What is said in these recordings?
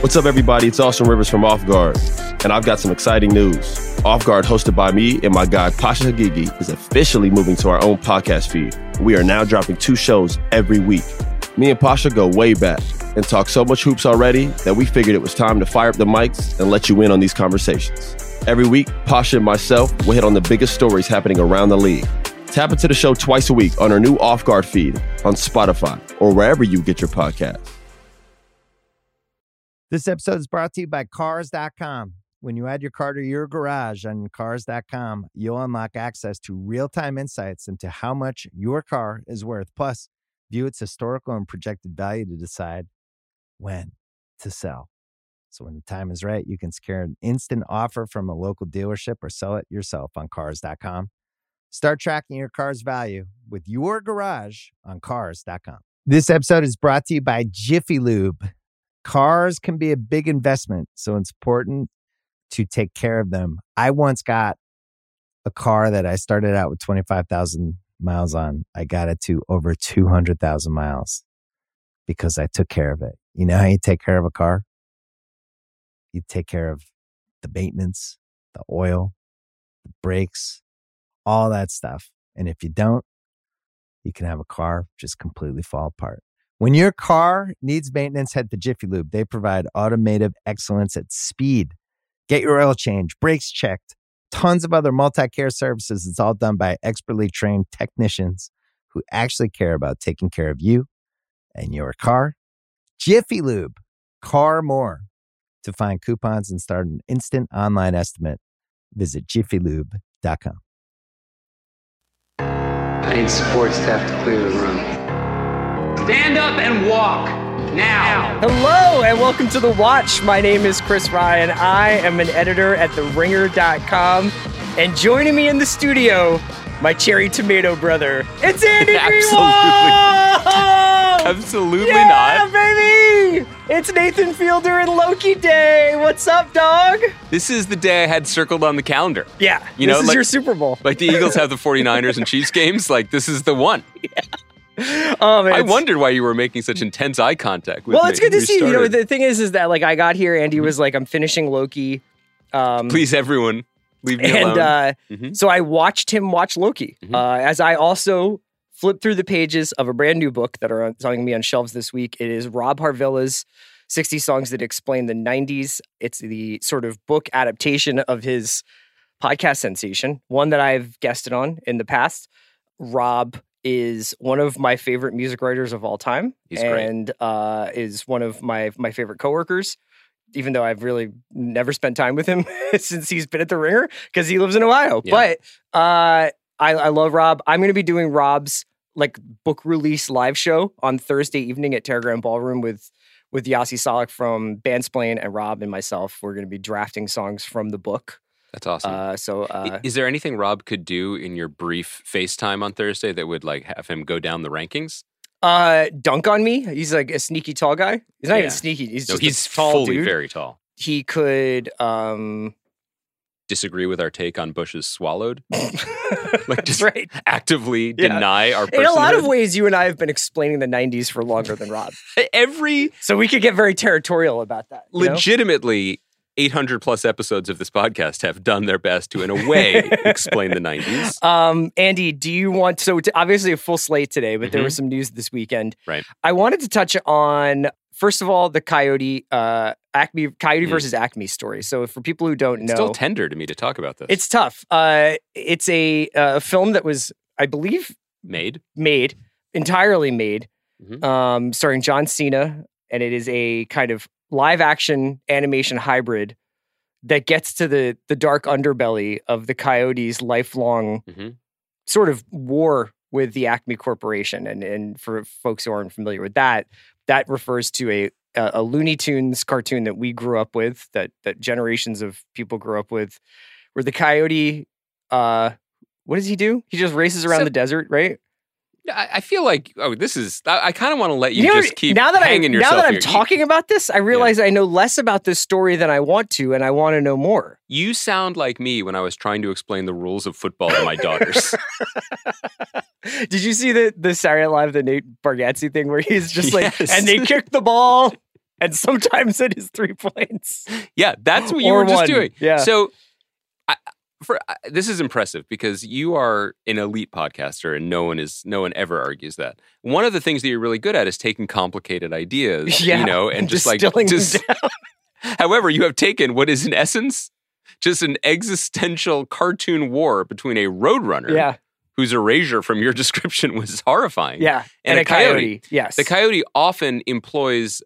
What's up, everybody? It's Austin Rivers from Off Guard, and I've got some exciting news. Off Guard, hosted by me and my guy Pasha Hagigi, is officially moving to our own podcast feed. We are now dropping 2 shows every week. Me and Pasha go way back and talk so much hoops already that we figured it was time to fire up the mics and let you in on these conversations. Every week, Pasha and myself will hit on the biggest stories happening around the league. Tap into the show twice a week on our new Off Guard feed on Spotify or wherever you get your podcasts. This episode is brought to you by Cars.com. When you add your car to your garage on Cars.com, you'll unlock access to real-time insights into how much your car is worth. Plus, view its historical and projected value to decide when to sell. So when the time is right, you can secure an instant offer from a local dealership or sell it yourself on Cars.com. Start tracking your car's value with your garage on Cars.com. This episode is brought to you by Jiffy Lube. Cars can be a big investment, so it's important to take care of them. I once got a car that I started out with 25,000 miles on. I got it to over 200,000 miles because I took care of it. You know how you take care of a car? You take care of the maintenance, the oil, the brakes, all that stuff. And if you don't, you can have a car just completely fall apart. When your car needs maintenance, head to Jiffy Lube. They provide automotive excellence at speed. Get your oil change, brakes checked, tons of other multi-care services. It's all done by expertly trained technicians who actually care about taking care of you and your car. Jiffy Lube, car more. To find coupons and start an instant online estimate, visit jiffylube.com. I need support staff to clear the room. Stand up and walk now. Hello and welcome to The Watch. My name is Chris Ryan. I am an editor at TheRinger.com. And joining me in the studio, my cherry tomato brother, it's Andy Greenwald! Absolutely yeah, not. Baby! It's Nathan Fielder and Loki Day. What's up, dog? This is the day I had circled on the calendar. Yeah, you know, this is like, your Super Bowl. Like the Eagles have the 49ers and Chiefs games. Like, this is the one. Yeah. Oh, man, I wondered why you were making such intense eye contact with me. Well, it's good to see you. You know, the thing is that like I got here, Andy was like, I'm finishing Loki. Please, everyone, leave me alone. So I watched him watch Loki as I also flipped through the pages of a brand new book that are telling me on shelves this week. It is Rob Harvilla's 60 Songs That Explain the 90s. It's the sort of book adaptation of his podcast sensation, one that I've guested on in the past. Rob is one of my favorite music writers of all time. He's great. And is one of my favorite coworkers, even though I've really never spent time with him since he's been at The Ringer because he lives in Ohio. Yeah. But I love Rob. I'm going to be doing Rob's like book release live show on Thursday evening at Terragram Ballroom with Yasi Salek from Bandsplain and Rob and myself. We're going to be drafting songs from the book. That's awesome. Is there anything Rob could do in your brief FaceTime on Thursday that would like have him go down the rankings? Dunk on me. He's like a sneaky tall guy. He's not even sneaky. He's just a tall fully dude. Very tall. He could disagree with our take on Bush's Swallowed. Like just right. actively deny our personhood. In a lot of ways, you and I have been explaining the 90s for longer than Rob. So we could get very territorial about that. Legitimately, 800 plus episodes of this podcast have done their best to, in a way, explain the 90s. Andy, do you want, obviously a full slate today, but there was some news this weekend. Right. I wanted to touch on, first of all, the Coyote versus Acme story. So for people who don't know. It's still tender to me to talk about this. It's tough. It's a film that was, I believe, entirely made, starring John Cena, and it is a kind of live action animation hybrid that gets to the dark underbelly of the Coyotes' lifelong sort of war with the Acme Corporation. And for folks who aren't familiar with that refers to a Looney Tunes cartoon that we grew up with, that generations of people grew up with, where the Coyote, what does he do? He just races around the desert, right? I feel like, I kind of want to let you just keep hanging yourself Now that I'm here. talking about this, I realize I know less about this story than I want to, and I want to know more. You sound like me when I was trying to explain the rules of football to my daughters. Did you see the Saturday Night Live, the Nate Bargatze thing where he's just like, Yes. and they kick the ball, And sometimes it is 3 points. Yeah, that's what you Or were just one. doing. Yeah. So this is impressive because you are an elite podcaster and no one ever argues that. One of the things that you're really good at is taking complicated ideas, and just distilling them down. However, you have taken what is in essence just an existential cartoon war between a roadrunner whose erasure from your description was horrifying. Yeah. And a coyote. Yes. The coyote often employs,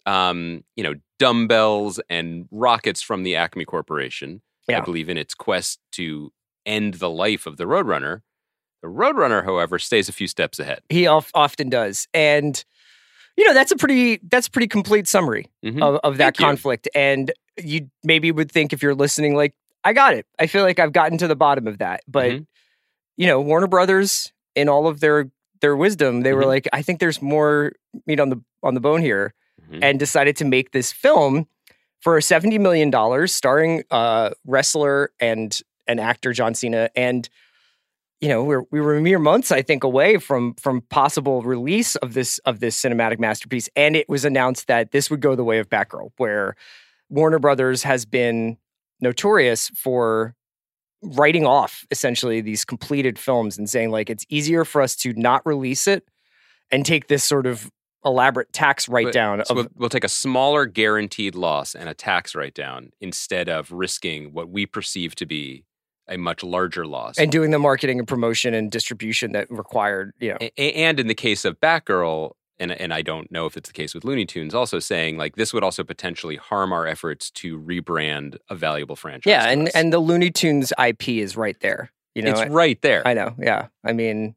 dumbbells and rockets from the Acme Corporation, I believe, in its quest to end the life of the roadrunner. The roadrunner, however, stays a few steps ahead. He often does. And, that's a pretty complete summry of that conflict. And you maybe would think if you're listening, like, I got it. I feel like I've gotten to the bottom of that. But, Warner Brothers, in all of their wisdom, they were like, I think there's more meat on the bone here, and decided to make this film for $70 million, starring wrestler and an actor, John Cena. And, we were mere months, I think, away from possible release of this cinematic masterpiece. And it was announced that this would go the way of Batgirl, where Warner Brothers has been notorious for writing off essentially these completed films and saying, like, it's easier for us to not release it and take this sort of elaborate tax write-down. We'll take a smaller guaranteed loss and a tax write-down instead of risking what we perceive to be a much larger loss. And doing the marketing and promotion and distribution that required, And in the case of Batgirl, and I don't know if it's the case with Looney Tunes, also saying, like, this would also potentially harm our efforts to rebrand a valuable franchise. Yeah, and the Looney Tunes IP is right there. It's right there. I know, yeah. I mean,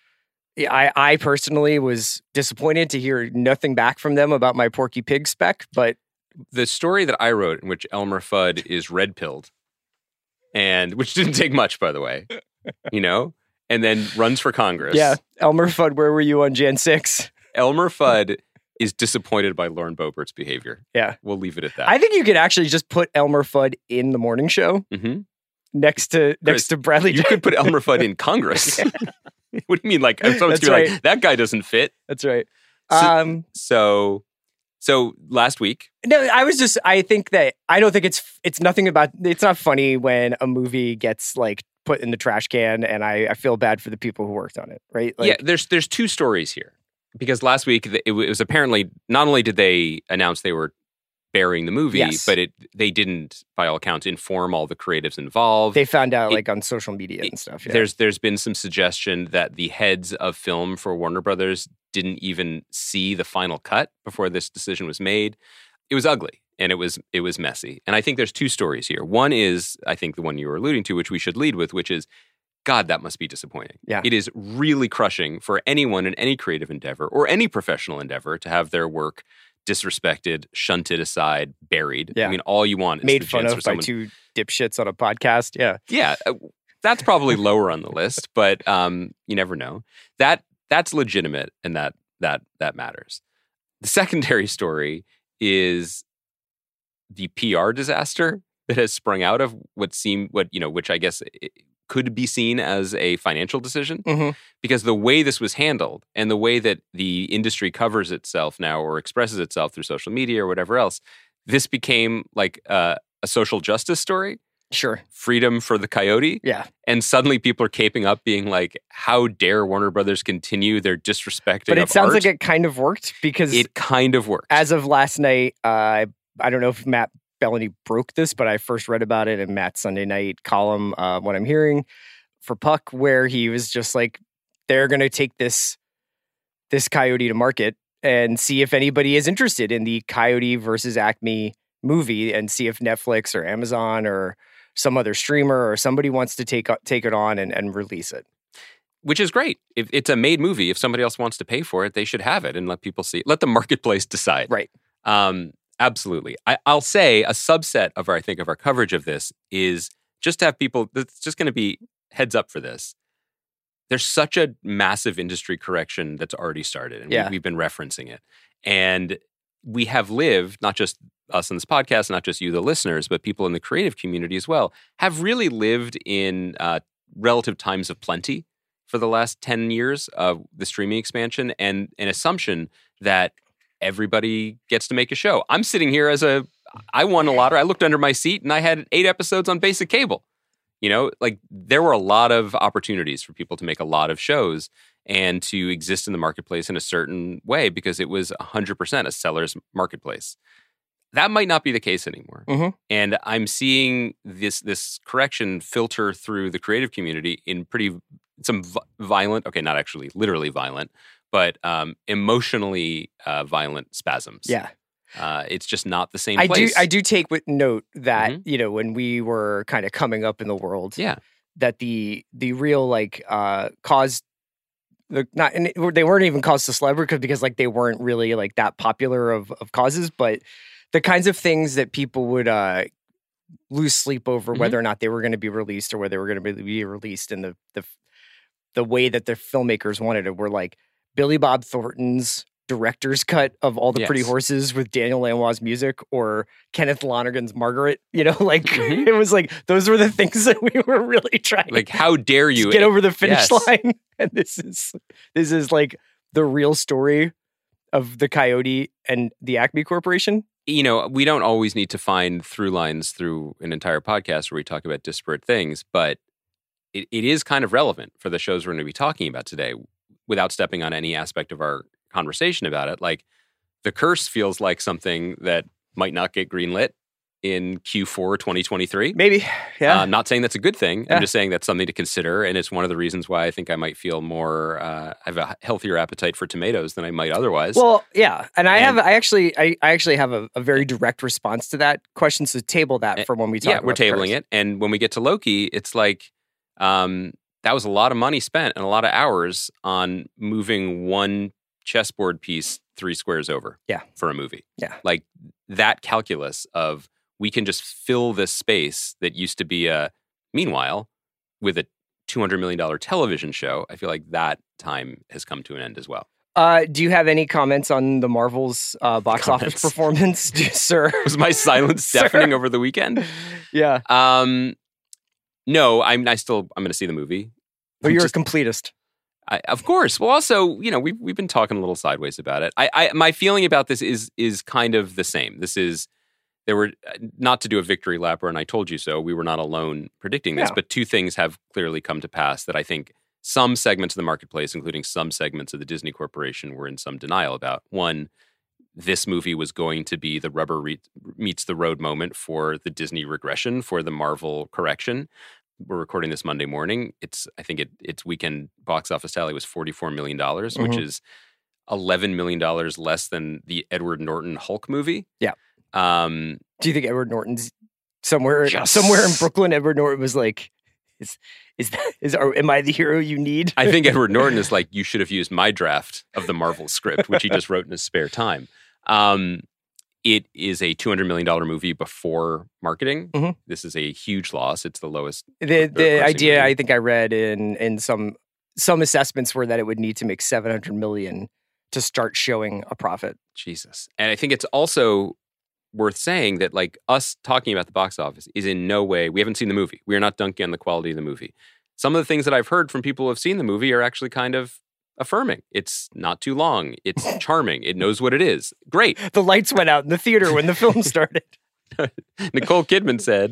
I personally was disappointed to hear nothing back from them about my Porky Pig spec, but... The story that I wrote in which Elmer Fudd is red-pilled, and which didn't take much, by the way, and then runs for Congress. Yeah, Elmer Fudd, where were you on Jan 6? Elmer Fudd is disappointed by Lauren Boebert's behavior. Yeah. We'll leave it at that. I think you could actually just put Elmer Fudd in the morning show next to Bradley. You could put Elmer Fudd in Congress. What do you mean? Like, someone's going to be like, that guy doesn't fit. That's right. So last week. No, I think that I don't think it's not funny when a movie gets like put in the trash can, and I feel bad for the people who worked on it, right? Like, yeah, there's two stories here. Because last week, it was apparently, not only did they announce they were burying the movie, but they didn't, by all accounts, inform all the creatives involved. They found out on social media and stuff. Yeah. There's been some suggestion that the heads of film for Warner Brothers didn't even see the final cut before this decision was made. It was ugly and it was messy. And I think there's two stories here. One is, I think, the one you were alluding to, which we should lead with, which is, God, that must be disappointing. Yeah. It is really crushing for anyone in any creative endeavor or any professional endeavor to have their work disrespected, shunted aside, buried. Yeah. I mean, all you want is made the fun chance of for someone... by two dipshits on a podcast. Yeah. Yeah. That's probably lower on the list, but you never know. That's legitimate, and that matters. The secondary story is the PR disaster that has sprung out of which I guess could be seen as a financial decision, because the way this was handled and the way that the industry covers itself now or expresses itself through social media or whatever else, this became like a social justice story. Sure. Freedom for the coyote. Yeah. And suddenly people are caping up being like, how dare Warner Brothers continue their disrespecting But it of sounds art? like it kind of worked, because it kind of worked. As of last night, I don't know if Matt Bellany broke this, but I first read about it in Matt's Sunday night column, What I'm Hearing, for Puck, where he was just like, they're going to take this coyote to market and see if anybody is interested in the Coyote versus Acme movie, and see if Netflix or Amazon or some other streamer or somebody wants to take it on and release it. Which is great. If it's a made movie, if somebody else wants to pay for it, they should have it and let people see it. Let the marketplace decide. Right. Absolutely. I'll say a subset of our coverage of this is just to have people, it's just going to be heads up for this. There's such a massive industry correction that's already started, and we've been referencing it. And we have lived, not just us on this podcast, not just you, the listeners, but people in the creative community as well, have really lived in relative times of plenty for the last 10 years of the streaming expansion, and an assumption that everybody gets to make a show. I'm sitting here I won a lottery. I looked under my seat and I had 8 episodes on basic cable. Like there were a lot of opportunities for people to make a lot of shows and to exist in the marketplace in a certain way because it was 100% a seller's marketplace. That might not be the case anymore. Mm-hmm. And I'm seeing this correction filter through the creative community in some violent, okay, not actually literally violent, but emotionally violent spasms. Yeah. It's just not the same place. I do take note that, when we were kind of coming up in the world, that the real cause, they weren't even caused to celebrity because like they weren't really like that popular of causes, but the kinds of things that people would lose sleep over whether or not they were going to be released or whether they were going to be released in the way that the filmmakers wanted it were like Billy Bob Thornton's director's cut of All the Pretty Horses with Daniel Lanois music or Kenneth Lonergan's Margaret, it was like, those were the things that we were really trying like, how dare you to get over the finish line. And this is like the real story of the Coyote and the Acme Corporation. We don't always need to find through lines through an entire podcast where we talk about disparate things, but it is kind of relevant for the shows we're going to be talking about today without stepping on any aspect of our conversation about it. Like The Curse feels like something that might not get greenlit in Q4 2023. Maybe, yeah. I'm not saying that's a good thing. Yeah. I'm just saying that's something to consider, and it's one of the reasons why I think I might feel more, I have a healthier appetite for tomatoes than I might otherwise. Well, yeah, and I actually have a very direct response to that question. So table that for when we talk. Yeah, we're tabling it, and when we get to Loki, it's like that was a lot of money spent and a lot of hours on moving one chessboard piece 3 squares over. Yeah, for a movie. Yeah, like that calculus of we can just fill this space that used to be meanwhile, with a $200 million television show, I feel like that time has come to an end as well. Do you have any comments on the Marvel's box office performance, sir? Was my silence deafening over the weekend? Yeah. No, I'm going to see the movie. But you're a completist. Of course. Well, also, we've been talking a little sideways about it. My feeling about this is kind of the same. There were, not to do a victory lap, and I told you so, we were not alone predicting this, but 2 things have clearly come to pass that I think some segments of the marketplace, including some segments of the Disney Corporation, were in some denial about. One, this movie was going to be the rubber meets the road moment for the Disney regression, for the Marvel correction. We're recording this Monday morning. I think its weekend box office tally was $44 million, which is $11 million less than the Edward Norton Hulk movie. Yeah. Do you think Edward Norton's somewhere in Brooklyn? Edward Norton was like, am I the hero you need? I think Edward Norton is like, you should have used my draft of the Marvel script, which he just wrote in his spare time. It is a $200 million movie before marketing. Mm-hmm. This is a huge loss. It's the lowest. The idea movie. I think I read in some assessments were that it would need to make $700 million to start showing a profit. Jesus. And I think it's also worth saying that like us talking about the box office is in no way, we haven't seen the movie. We are not dunking on the quality of the movie. Some of the things that I've heard from people who have seen the movie are actually kind of affirming. It's not too long. It's charming. It knows what it is. Great. The lights went out in the theater when the film started. Nicole Kidman said,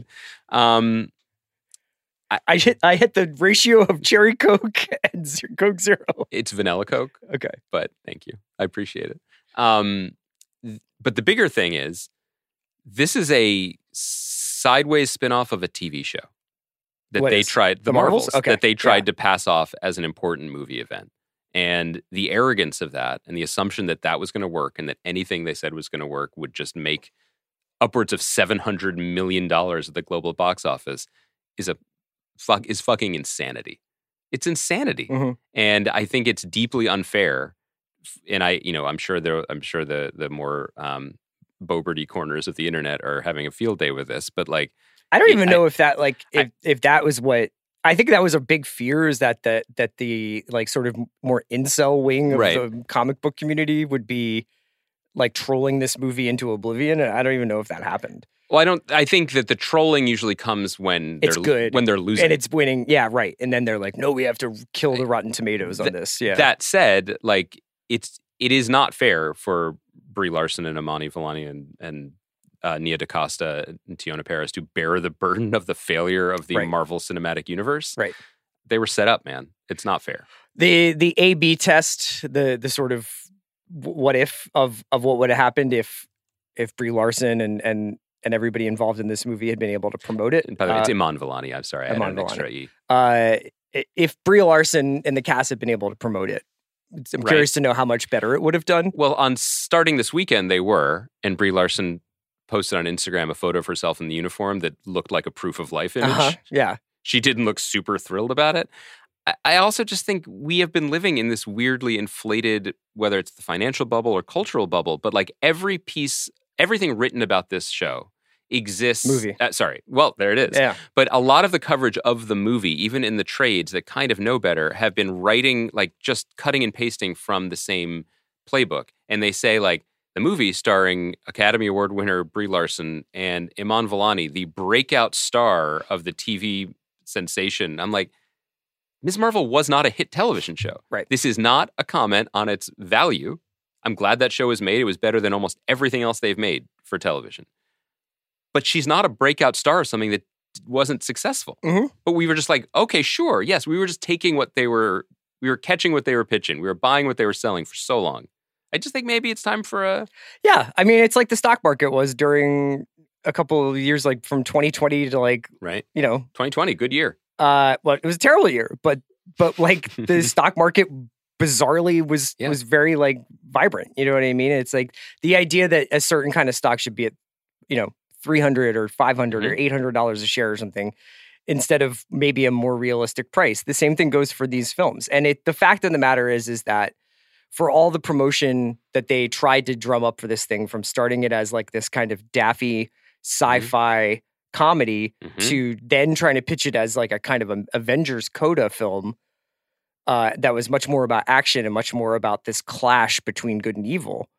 I hit the ratio of cherry Coke and Coke Zero. It's vanilla Coke. Okay. But thank you. I appreciate it. But the bigger thing is, this is a sideways spinoff of a TV show that what they is? tried, the Marvels, okay. that they tried to pass off as an important movie event. And the arrogance of that and the assumption that that was going to work and that anything they said was going to work would just make upwards of $700 million at the global box office is fucking insanity. It's insanity. Mm-hmm. And I think it's deeply unfair. And I'm sure the more Boberty corners of the internet are having a field day with this, but like, I don't even know if that if that was what I think that was a big fear, is that the like sort of more incel wing of the comic book community would be like trolling this movie into oblivion, and I don't even know if that happened. Well, I think that the trolling usually comes when it's good, when they're losing and it's winning. Yeah, right. And then they're like, no, we have to kill the Rotten Tomatoes on this. Yeah. That said, like it is not fair for Brie Larson and Imani Vellani and Nia DaCosta and Tiona Paris to bear the burden of the failure of the Marvel Cinematic Universe. Right. They were set up, man. It's not fair. The A/B test, the sort of what if of what would have happened if Brie Larson and everybody involved in this movie had been able to promote it. And by the way, it's Iman Vellani. I'm sorry, I had an extra E. If Brie Larson and the cast had been able to promote it, I'm curious to know how much better it would have done. Well, on starting this weekend, they were, and Brie Larson posted on Instagram a photo of herself in the uniform that looked like a proof of life image. Yeah. She didn't look super thrilled about it. I also just think we have been living in this weirdly inflated, whether it's the financial bubble or cultural bubble, but like everything written about this show exists. Movie. Well, there it is. Yeah. But a lot of the coverage of the movie, even in the trades that kind of know better, have been writing, like just cutting and pasting from the same playbook. And they say like, the movie starring Academy Award winner Brie Larson and Iman Vellani, the breakout star of the TV sensation. I'm like, Ms. Marvel was not a hit television show. Right. This is not a comment on its value. I'm glad that show was made. It was better than almost everything else they've made for television. But she's not a breakout star of something that wasn't successful. Mm-hmm. But we were just like, okay, sure. Yes, we were just taking we were catching what they were pitching. We were buying what they were selling for so long. I just think maybe it's time for a... Yeah, I mean, it's like the stock market was during a couple of years, like from 2020 to like, right. 2020, good year. Well, it was a terrible year, but like the stock market bizarrely was very like vibrant. You know what I mean? It's like the idea that a certain kind of stock should be at, $300 or $500 or $800 a share or something, instead of maybe a more realistic price. The same thing goes for these films. And the fact of the matter is that for all the promotion that they tried to drum up for this thing, from starting it as like this kind of daffy sci-fi comedy to then trying to pitch it as like a kind of an Avengers coda film that was much more about action and much more about this clash between good and evil.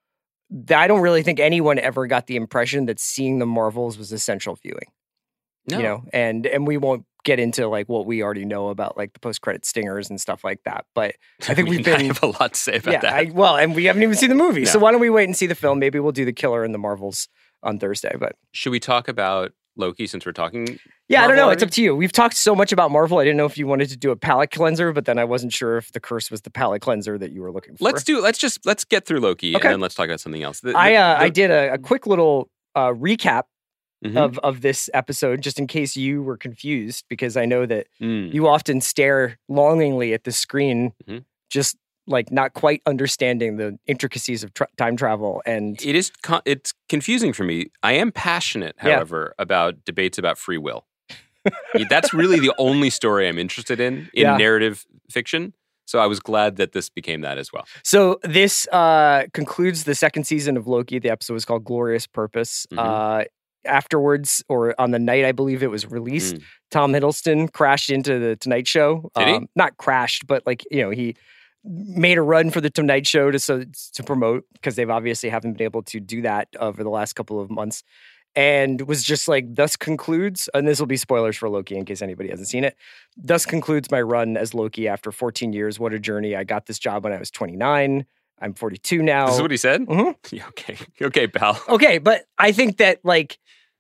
I don't really think anyone ever got the impression that seeing the Marvels was essential viewing. No. And we won't get into like what we already know about like the post-credit stingers and stuff like that. But I think I have a lot to say about that. And we haven't even seen the movie. No. So why don't we wait and see the film? Maybe we'll do The Killer and the Marvels on Thursday. But should we talk about Loki since we're talking? Yeah, Marvel, I don't know. already? It's up to you. We've talked so much about Marvel. I didn't know if you wanted to do a palate cleanser, but then I wasn't sure if the curse was the palate cleanser that you were looking for. Let's get through Loki and then let's talk about something else. I did a quick little recap of this episode, just in case you were confused, because I know that you often stare longingly at the screen, just like not quite understanding the intricacies of time travel. And it's confusing for me. I am passionate, however, about debates about free will. That's really the only story I'm interested in narrative fiction. So I was glad that this became that as well. So this concludes the second season of Loki. The episode was called Glorious Purpose. Afterwards, or on the night I believe it was released, Tom Hiddleston crashed into the Tonight Show. Did he? Not crashed, but like, he made a run for the Tonight Show to promote, because they've obviously haven't been able to do that over the last couple of months, and was just like, thus concludes, and this will be spoilers for Loki in case anybody hasn't seen it, thus concludes my run as Loki after 14 years. What a journey. I got this job when I was 29. I'm 42 now. This is what he said? Mm-hmm. Okay, pal. Okay, but I think that like,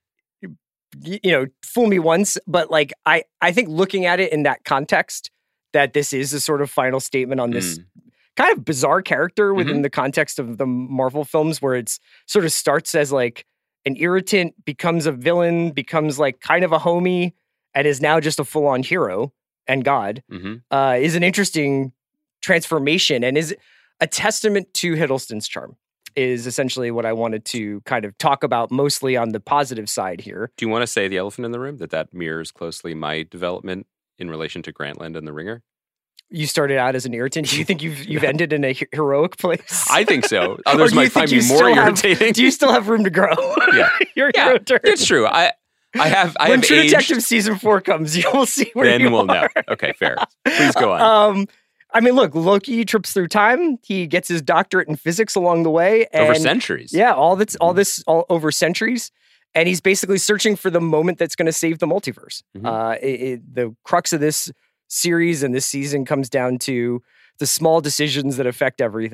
fool me once, but like, I think looking at it in that context, that this is a sort of final statement on this kind of bizarre character within the context of the Marvel films, where it's sort of starts as like an irritant, becomes a villain, becomes like kind of a homie, and is now just a full-on hero and god, is an interesting transformation and is a testament to Hiddleston's charm, is essentially what I wanted to kind of talk about, mostly on the positive side here. Do you want to say the elephant in the room, that mirrors closely my development in relation to Grantland and The Ringer? You started out as an irritant. Do you think you've ended in a heroic place? I think so. Others might find me more irritating. Do you still have room to grow? Yeah. Your hero turn. It's true. I have when True aged. Detective season 4 comes, you will see where then you we'll are. know. Okay, fair. Please go on. I mean, look, Loki trips through time. He gets his doctorate in physics along the way. And over centuries. Yeah, all over centuries. And he's basically searching for the moment that's going to save the multiverse. The crux of this series and this season comes down to the small decisions that affect everything.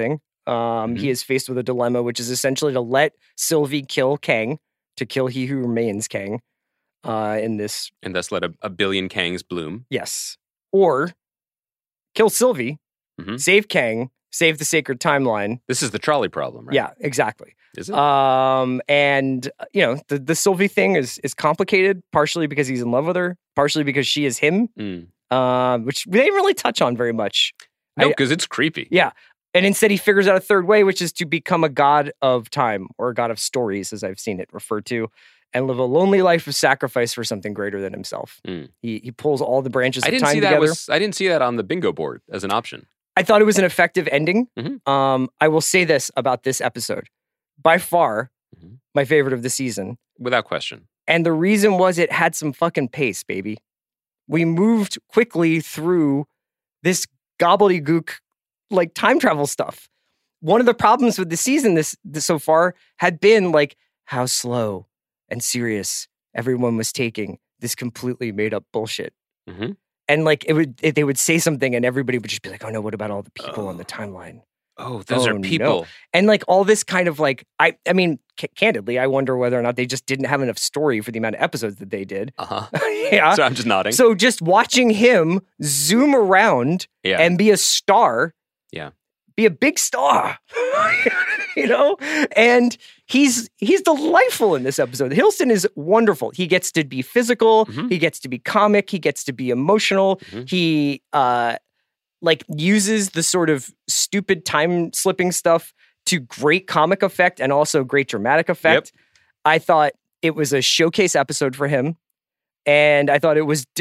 He is faced with a dilemma, which is essentially to let Sylvie kill Kang, to kill He Who Remains Kang in this. And thus let a billion Kangs bloom. Yes. Or kill Sylvie, save Kang, save the sacred timeline. This is the trolley problem, right? Yeah, exactly. Is it? And, you know, the Sylvie thing is complicated, partially because he's in love with her, partially because she is him, which they didn't really touch on very much. No, because it's creepy. Yeah. And instead he figures out a third way, which is to become a god of time, or a god of stories, as I've seen it referred to, and live a lonely life of sacrifice for something greater than himself. He pulls all the branches of time together. I didn't see that on the bingo board as an option. I thought it was an effective ending. I will say this about this episode. By far, my favorite of the season. Without question. And the reason was it had some fucking pace, baby. We moved quickly through this gobbledygook, like time travel stuff. One of the problems with the season this so far had been like how slow and serious everyone was taking this completely made up bullshit. And like they would say something and everybody would just be like, oh no, what about all the people on the timeline? Oh, those are people. No. And like all this kind of like, I mean, candidly, I wonder whether or not they just didn't have enough story for the amount of episodes that they did. Yeah. So I'm just nodding. So just watching him zoom around and be a star. Yeah. Be a big star. You know? And he's delightful in this episode. Hiddleston is wonderful. He gets to be physical. He gets to be comic. He gets to be emotional. He like uses the sort of stupid time slipping stuff to great comic effect and also great dramatic effect. I thought it was a showcase episode for him. And I thought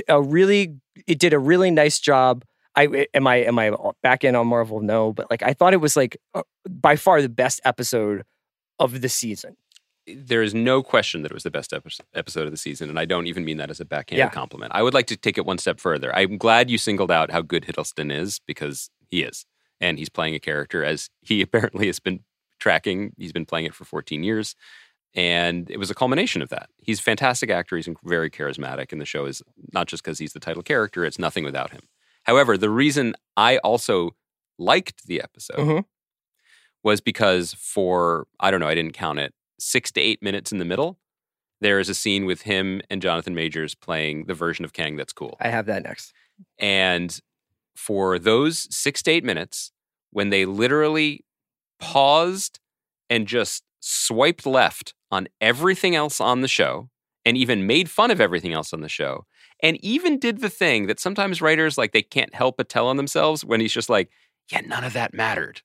it did a really nice job. Am I back in on Marvel? No, but like I thought it was like by far the best episode of the season. There is no question that it was the best episode of the season, and I don't even mean that as a backhanded compliment. I would like to take it one step further. I'm glad you singled out how good Hiddleston is, because he is. And he's playing a character as he apparently has been tracking. He's been playing it for 14 years. And it was a culmination of that. He's a fantastic actor. He's very charismatic. And the show is not just because he's the title character, it's nothing without him. However, the reason I also liked the episode was because for, I don't know, I didn't count it, 6 to 8 minutes in the middle, there is a scene with him and Jonathan Majors playing the version of Kang that's cool. I have that next. And for those 6 to 8 minutes, when they literally paused and just swiped left on everything else on the show, and even made fun of everything else on the show, and even did the thing that sometimes writers, like, they can't help but tell on themselves when he's just like, yeah, none of that mattered.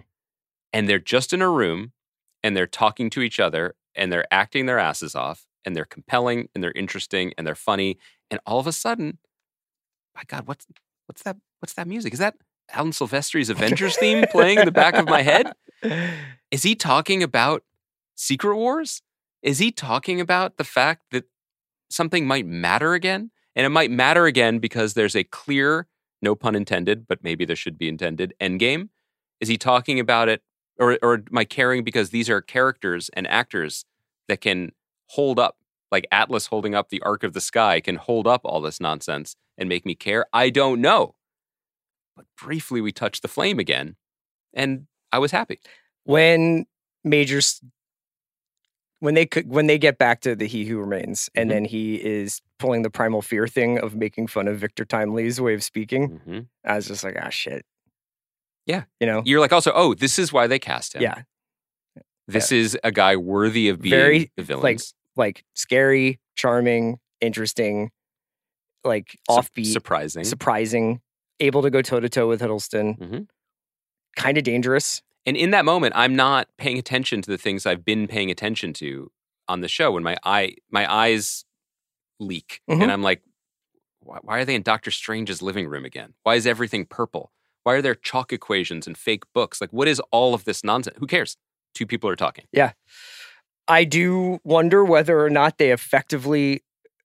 And they're just in a room, and they're talking to each other, and they're acting their asses off, and they're compelling, and they're interesting, and they're funny, and all of a sudden, my God, what's that music? Is that Alan Silvestri's Avengers theme playing in the back of my head? Is he talking about Secret Wars? Is he talking about the fact that something might matter again? And it might matter again because there's a clear, no pun intended, but maybe there should be intended, endgame? Is he talking about it, or am I caring because these are characters and actors that can hold up, like Atlas holding up the arc of the sky, can hold up all this nonsense and make me care? I don't know. But briefly we touched the flame again, and I was happy. When Majors, when they get back to the He Who Remains, and then he is pulling the primal fear thing of making fun of Victor Timely's way of speaking, I was just like, ah, shit. Yeah. You know? You're like, also, oh, this is why they cast him. Yeah. This is a guy worthy of being a villain. Like scary, charming, interesting, like offbeat. Surprising. Able to go toe-to-toe with Hiddleston. Kind of dangerous. And in that moment, I'm not paying attention to the things I've been paying attention to on the show when my eyes leak. And I'm like, why are they in Doctor Strange's living room again? Why is everything purple? Why are there chalk equations and fake books? Like, what is all of this nonsense? Who cares? Two people are talking. Yeah. I do wonder whether or not they effectively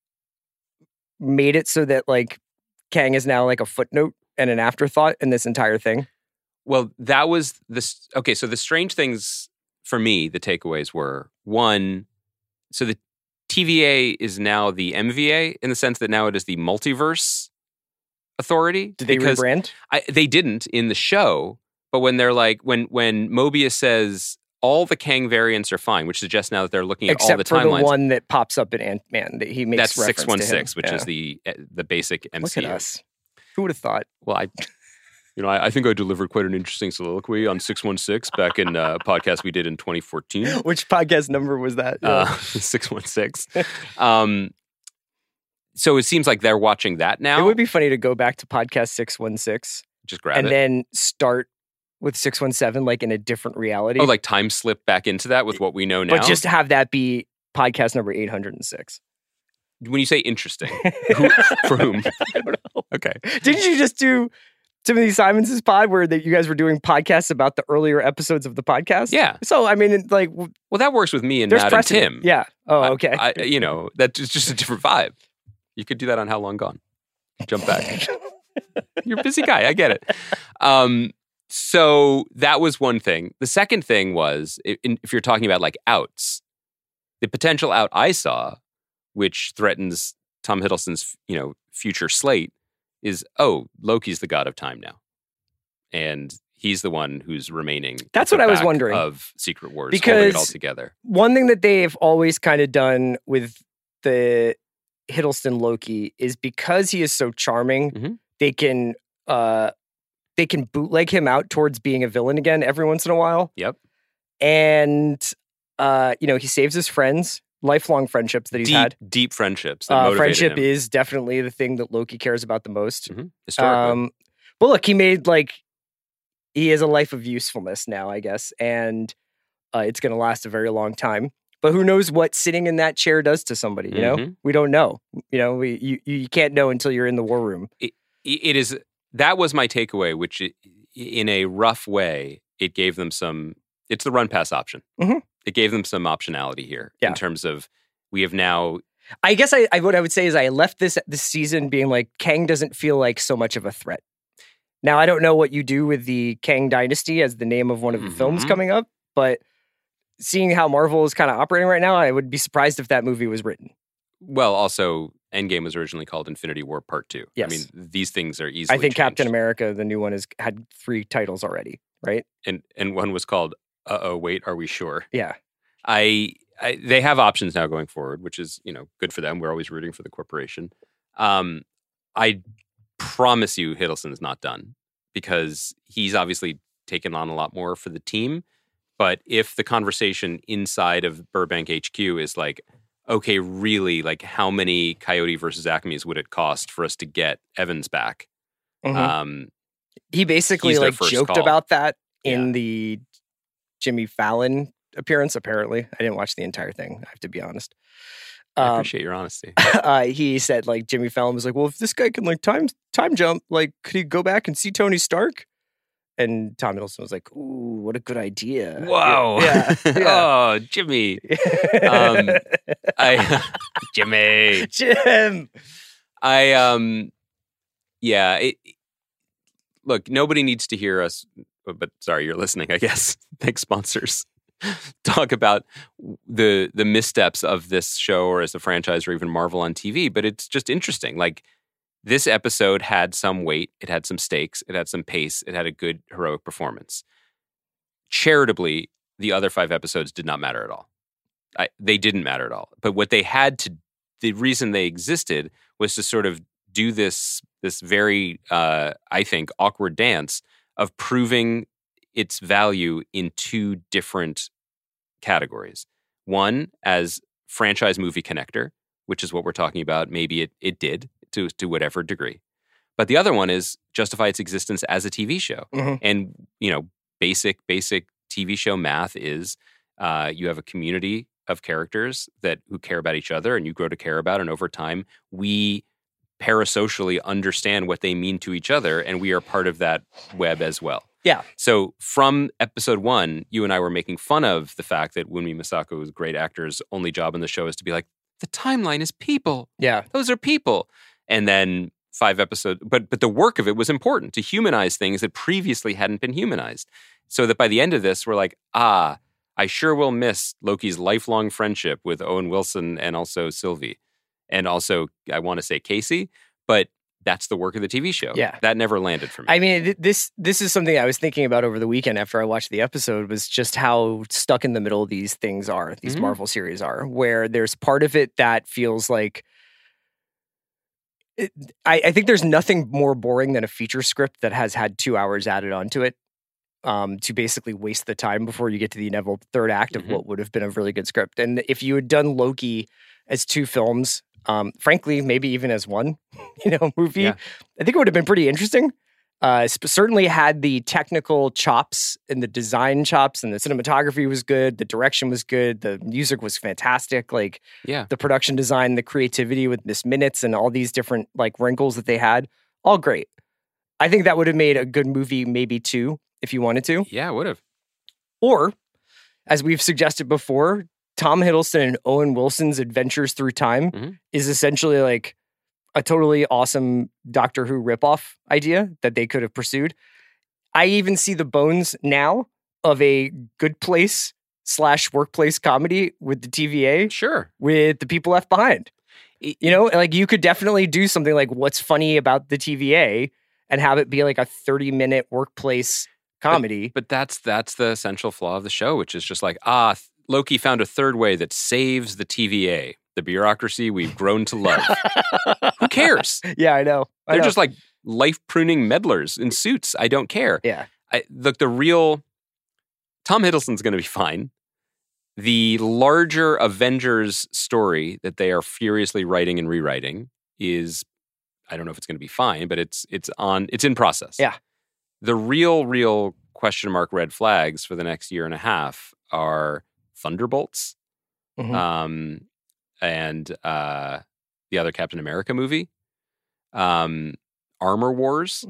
made it so that, like, Kang is now like a footnote and an afterthought in this entire thing. Well, that was this. Okay, so the strange things for me, the takeaways were, one, so the TVA is now the MVA in the sense that now it is the multiverse authority. Did they rebrand? They didn't in the show, But when they're like, when Mobius says all the Kang variants are fine, which suggests now that they're looking at all the Except for timelines. the one that pops up in Ant-Man that he makes That's reference to him. 616, which is the basic MCU. Look at us. Who would have thought? Well, I think I delivered quite an interesting soliloquy on 616 back in a podcast we did in 2014. Which podcast number was that? 616. So it seems like they're watching that now. It would be funny to go back to podcast 616 just grab and it. then start with 617 like in a different reality. Oh, like time slip back into that with what we know now? But just have that be podcast number 806. When you say interesting, for whom? I don't know. Okay. Didn't you just do Timothy Simons' pod where you guys were doing podcasts about the earlier episodes of the podcast? Yeah. So, I mean, like... Well, that works with me and there's Matt precedent. and Tim. Yeah. Oh, okay. That's just a different vibe. You could do that on How Long Gone. Jump back. You're a busy guy. I get it. So that was one thing. The second thing was, if you're talking about like outs, the potential out I saw, which threatens Tom Hiddleston's, future slate, is Loki's the god of time now, and he's the one who's remaining. That's at what the I was back wondering. Of Secret Wars, Because holding it all together. One thing that they've always kind of done with the Hiddleston Loki is because he is so charming, Mm-hmm. they can bootleg him out towards being a villain again every once in a while. Yep. And he saves his friends, lifelong friendships that he's had. Deep friendships that motivated friendship him. is definitely the thing that Loki cares about the most. Mm-hmm. Historically. But look, he has a life of usefulness now, I guess, and it's going to last a very long time. But who knows what sitting in that chair does to somebody? You know, Mhm. we don't know. You can't know until you're in the war room. It is. That was my takeaway, which in a rough way, it gave them some. It's the run pass option. Mhm. It gave them some optionality here Yeah. in terms of we have now. I guess what I would say is I left this season being like Kang doesn't feel like so much of a threat. Now I don't know what you do with the Kang Dynasty as the name of one of the films Mhm. coming up, but seeing how Marvel is kind of operating right now, I would be surprised if that movie was written. Well, also, Endgame was originally called Infinity War Part 2. Yes. I mean, these things are easily I think Captain changed. America, the new one, has had 3 titles already, right? And one was called Wait, Are We Sure? Yeah. They have options now going forward, which is, good for them. We're always rooting for the corporation. I promise you Hiddleston's not done because he's obviously taken on a lot more for the team. But if the conversation inside of Burbank HQ is like, okay, really, like how many Coyote versus Acme's would it cost for us to get Evans back? Mhm. He basically he's their first joked call. about that in Yeah. the Jimmy Fallon appearance, apparently. I didn't watch the entire thing, I have to be honest. I appreciate your honesty. He said Jimmy Fallon was like, well, if this guy can time jump, could he go back and see Tony Stark? And Tom Hiddleston was like, ooh, what a good idea. Whoa. Yeah. Oh, Jimmy. Jimmy. Jim. Look, nobody needs to hear us, but sorry, you're listening, I guess. Thanks, sponsors. Talk about the missteps of this show or as a franchise or even Marvel on TV, but it's just interesting. Like, this episode had some weight, it had some stakes, it had some pace, it had a good heroic performance. Charitably, the other 5 episodes did not matter at all. They didn't matter at all. But what they had to, the reason they existed was to sort of do this very, I think, awkward dance of proving its value in 2 different categories. One, as franchise movie connector, which is what we're talking about. Maybe it did to whatever degree. But the other one is justify its existence as a TV show. Mhm. And, basic TV show math is you have a community of characters who care about each other and you grow to care about. And over time, we parasocially understand what they mean to each other. And we are part of that web as well. Yeah. So from episode 1, you and I were making fun of the fact that Wunmi Masako's great actor's only job in the show is to be like, the timeline is people. Yeah. Those are people. And then 5 episodes, but the work of it was important to humanize things that previously hadn't been humanized. So that by the end of this, we're like, I sure will miss Loki's lifelong friendship with Owen Wilson and also Sylvie. And also, I want to say Casey, but that's the work of the TV show. Yeah. That never landed for me. I mean, this is something I was thinking about over the weekend after I watched the episode, was just how stuck in the middle these things are, these Marvel series are, where there's part of it that feels like, I think there's nothing more boring than a feature script that has had 2 hours added onto it to basically waste the time before you get to the inevitable third act of what would have been a really good script. And if you had done Loki as 2 films, frankly, maybe even as one, movie, I think it would have been pretty interesting. Certainly had the technical chops and the design chops, and the cinematography was good. The direction was good. The music was fantastic. Like, the production design, the creativity with Miss Minutes and all these different like wrinkles that they had, all great. I think that would have made a good movie, maybe 2, if you wanted to. Yeah, it would have. Or, as we've suggested before, Tom Hiddleston and Owen Wilson's Adventures Through Time is essentially like a totally awesome Doctor Who ripoff idea that they could have pursued. I even see the bones now of a Good Place / workplace comedy with the TVA. Sure. With the people left behind. Like you could definitely do something like What's Funny About the TVA and have it be like a 30-minute workplace comedy. But that's the essential flaw of the show, which is just like, Loki found a third way that saves the TVA, the bureaucracy we've grown to love. Who cares? Yeah, I know. They're just like life-pruning meddlers in suits. I don't care. Yeah. The real Tom Hiddleston's going to be fine. The larger Avengers story that they are furiously writing and rewriting is, I don't know if it's going to be fine, but it's in process. Yeah. The real question mark red flags for the next year and a half are Thunderbolts, and the other Captain America movie, Armor Wars.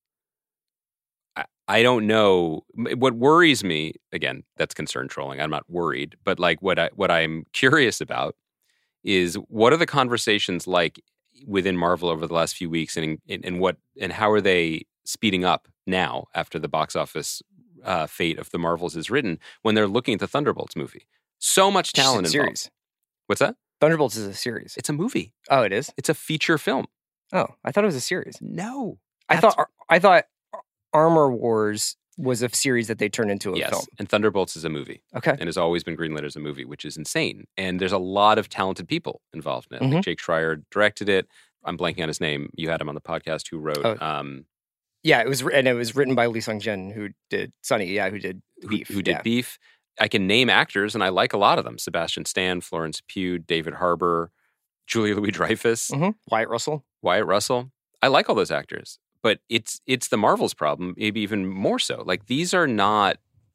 I don't know. What worries me, again, that's concern trolling. I'm not worried, but like what I'm curious about is what are the conversations like within Marvel over the last few weeks, and how are they speeding up now after the box office fate of the Marvels is written when they're looking at the Thunderbolts movie. So much talent involved. Series. What's that? Thunderbolts is a series. It's a movie. Oh, it is? It's a feature film. Oh, I thought it was a series. No. I thought Armor Wars was a series that they turned into a film. And Thunderbolts is a movie. Okay. And has always been greenlit as a movie, which is insane. And there's a lot of talented people involved in it. Like Jake Schreier directed it. I'm blanking on his name. You had him on the podcast who wrote... Yeah, it was written by Lee Sung Jin, who did Sunny. Yeah, who did Beef. Who did Beef. I can name actors, and I like a lot of them. Sebastian Stan, Florence Pugh, David Harbour, Julia Louis-Dreyfus. Wyatt Russell. I like all those actors. But it's the Marvel's problem, maybe even more so. Like, these are not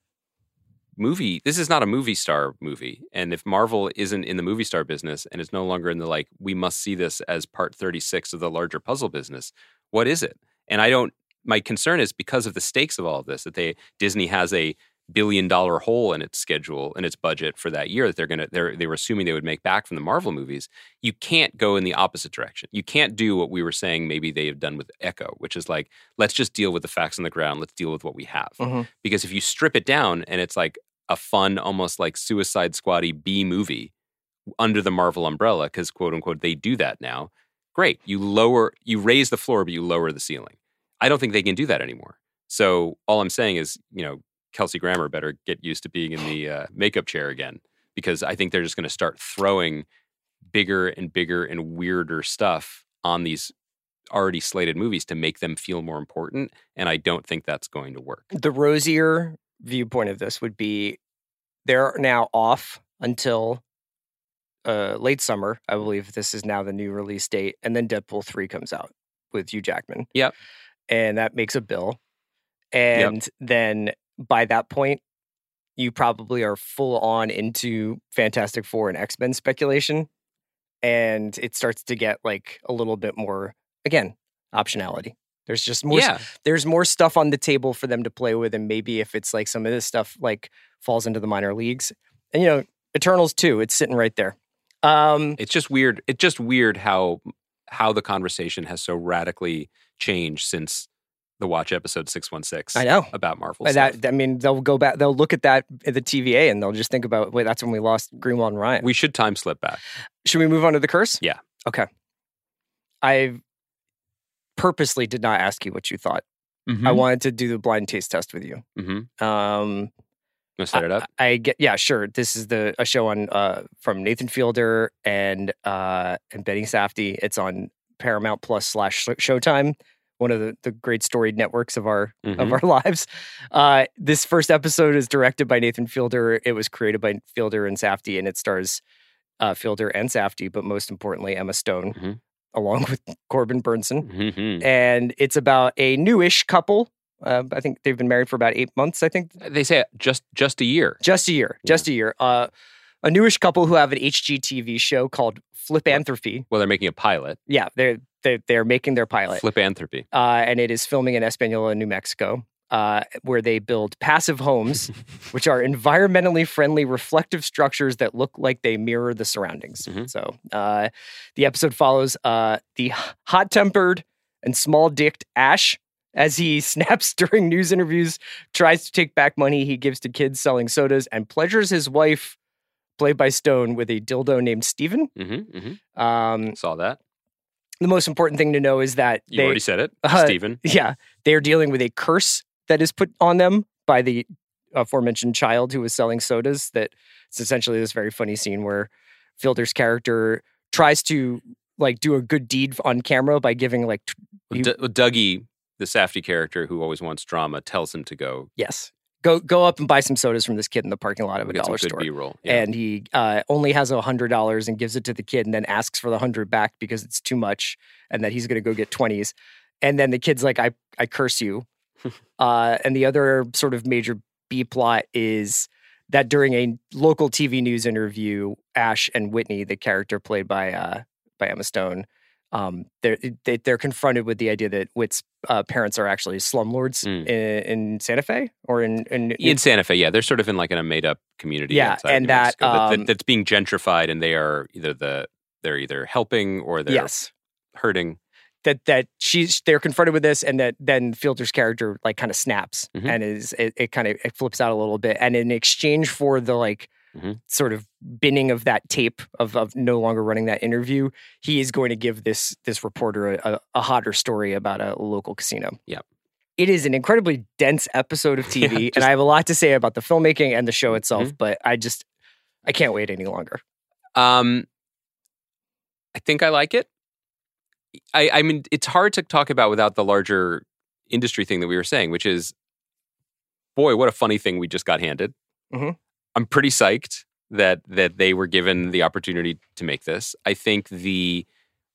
this is not a movie star movie. And if Marvel isn't in the movie star business and is no longer in the, like, we must see this as part 36 of the larger puzzle business, what is it? And my concern is because of the stakes of all of this, that Disney has a $1 billion hole in its schedule, in its budget for that year that they were assuming they would make back from the Marvel movies. You can't go in the opposite direction. You can't do what we were saying maybe they have done with Echo, which is like, let's just deal with the facts on the ground. Let's deal with what we have. Because if you strip it down and it's like a fun, almost like Suicide Squad-y B movie under the Marvel umbrella, because quote unquote, they do that now. Great. You raise the floor, but you lower the ceiling. I don't think they can do that anymore. So all I'm saying is, Kelsey Grammer better get used to being in the makeup chair again, because I think they're just going to start throwing bigger and bigger and weirder stuff on these already slated movies to make them feel more important. And I don't think that's going to work. The rosier viewpoint of this would be they're now off until late summer. I believe this is now the new release date. And then Deadpool 3 comes out with Hugh Jackman. Yep. And that makes a bill. And then by that point, you probably are full on into Fantastic Four and X-Men speculation. And it starts to get like a little bit more, again, optionality. There's just more, there's more stuff on the table for them to play with. And maybe if it's like some of this stuff like falls into the minor leagues. And, Eternals 2, it's sitting right there. It's just weird. It's just weird how the conversation has so radically changed since the Watch episode 616. I know about Marvel stuff. They'll go back. They'll look at that at the TVA and they'll just think about, wait, that's when we lost Greenwald and Ryan. We should time slip back. Should we move on to the curse? Yeah. Okay. purposely did not ask you what you thought. Mm-hmm. I wanted to do the blind taste test with you. Mm-hmm. Want to set it up? Yeah, sure. This is a show on from Nathan Fielder and Benny Safdie. It's on Paramount Plus / Showtime, one of the great storied networks of our lives. This first episode is directed by Nathan Fielder. It was created by Fielder and Safdie, and it stars Fielder and Safdie, but most importantly, Emma Stone, along with Corbin Burnson. Mm-hmm. And it's about a newish couple. I think they've been married for about 8 months, I think. They say just a year. Just a year. A newish couple who have an HGTV show called Flipanthropy. Well, they're making a pilot. Yeah, they're making their pilot. Flipanthropy. And it is filming in Española, New Mexico, where they build passive homes, which are environmentally friendly, reflective structures that look like they mirror the surroundings. Mm-hmm. So the episode follows the hot-tempered and small-dicked Ash as he snaps during news interviews, tries to take back money he gives to kids selling sodas, and pleasures his wife, played by Stone, with a dildo named Steven. Mm-hmm. Mm-hmm. Saw that. The most important thing to know is that You already said it, Steven. Yeah, they are dealing with a curse that is put on them by the aforementioned child who was selling sodas. That it's essentially this very funny scene where Fielder's character tries to do a good deed on camera by giving Dougie, the Safdie character who always wants drama, tells him to go. Yes. Go up and buy some sodas from this kid in the parking lot of a dollar store. B-roll. Yeah. And he only has $100 and gives it to the kid and then asks for the 100 back because it's too much and that he's going to go get 20s. And then the kid's like, I curse you. And the other sort of major B plot is that during a local TV news interview, Ash and Whitney, the character played by Emma Stone, they're confronted with the idea that Whit's parents are actually slumlords in Santa Fe or in Santa Fe. Yeah, they're sort of in a made up community. Yeah, and that's being gentrified, and they are they're either helping or they're hurting. They're confronted with this, and that then Fielder's character kind of snaps and it flips out a little bit, and in exchange for the sort of binning of that tape of no longer running that interview, he is going to give this reporter a hotter story about a local casino. Yeah. It is an incredibly dense episode of TV, and I have a lot to say about the filmmaking and the show itself, but I can't wait any longer. I think I like it. I mean, it's hard to talk about without the larger industry thing that we were saying, which is, boy, what a funny thing we just got handed. Mm-hmm. I'm pretty psyched that they were given the opportunity to make this. I think the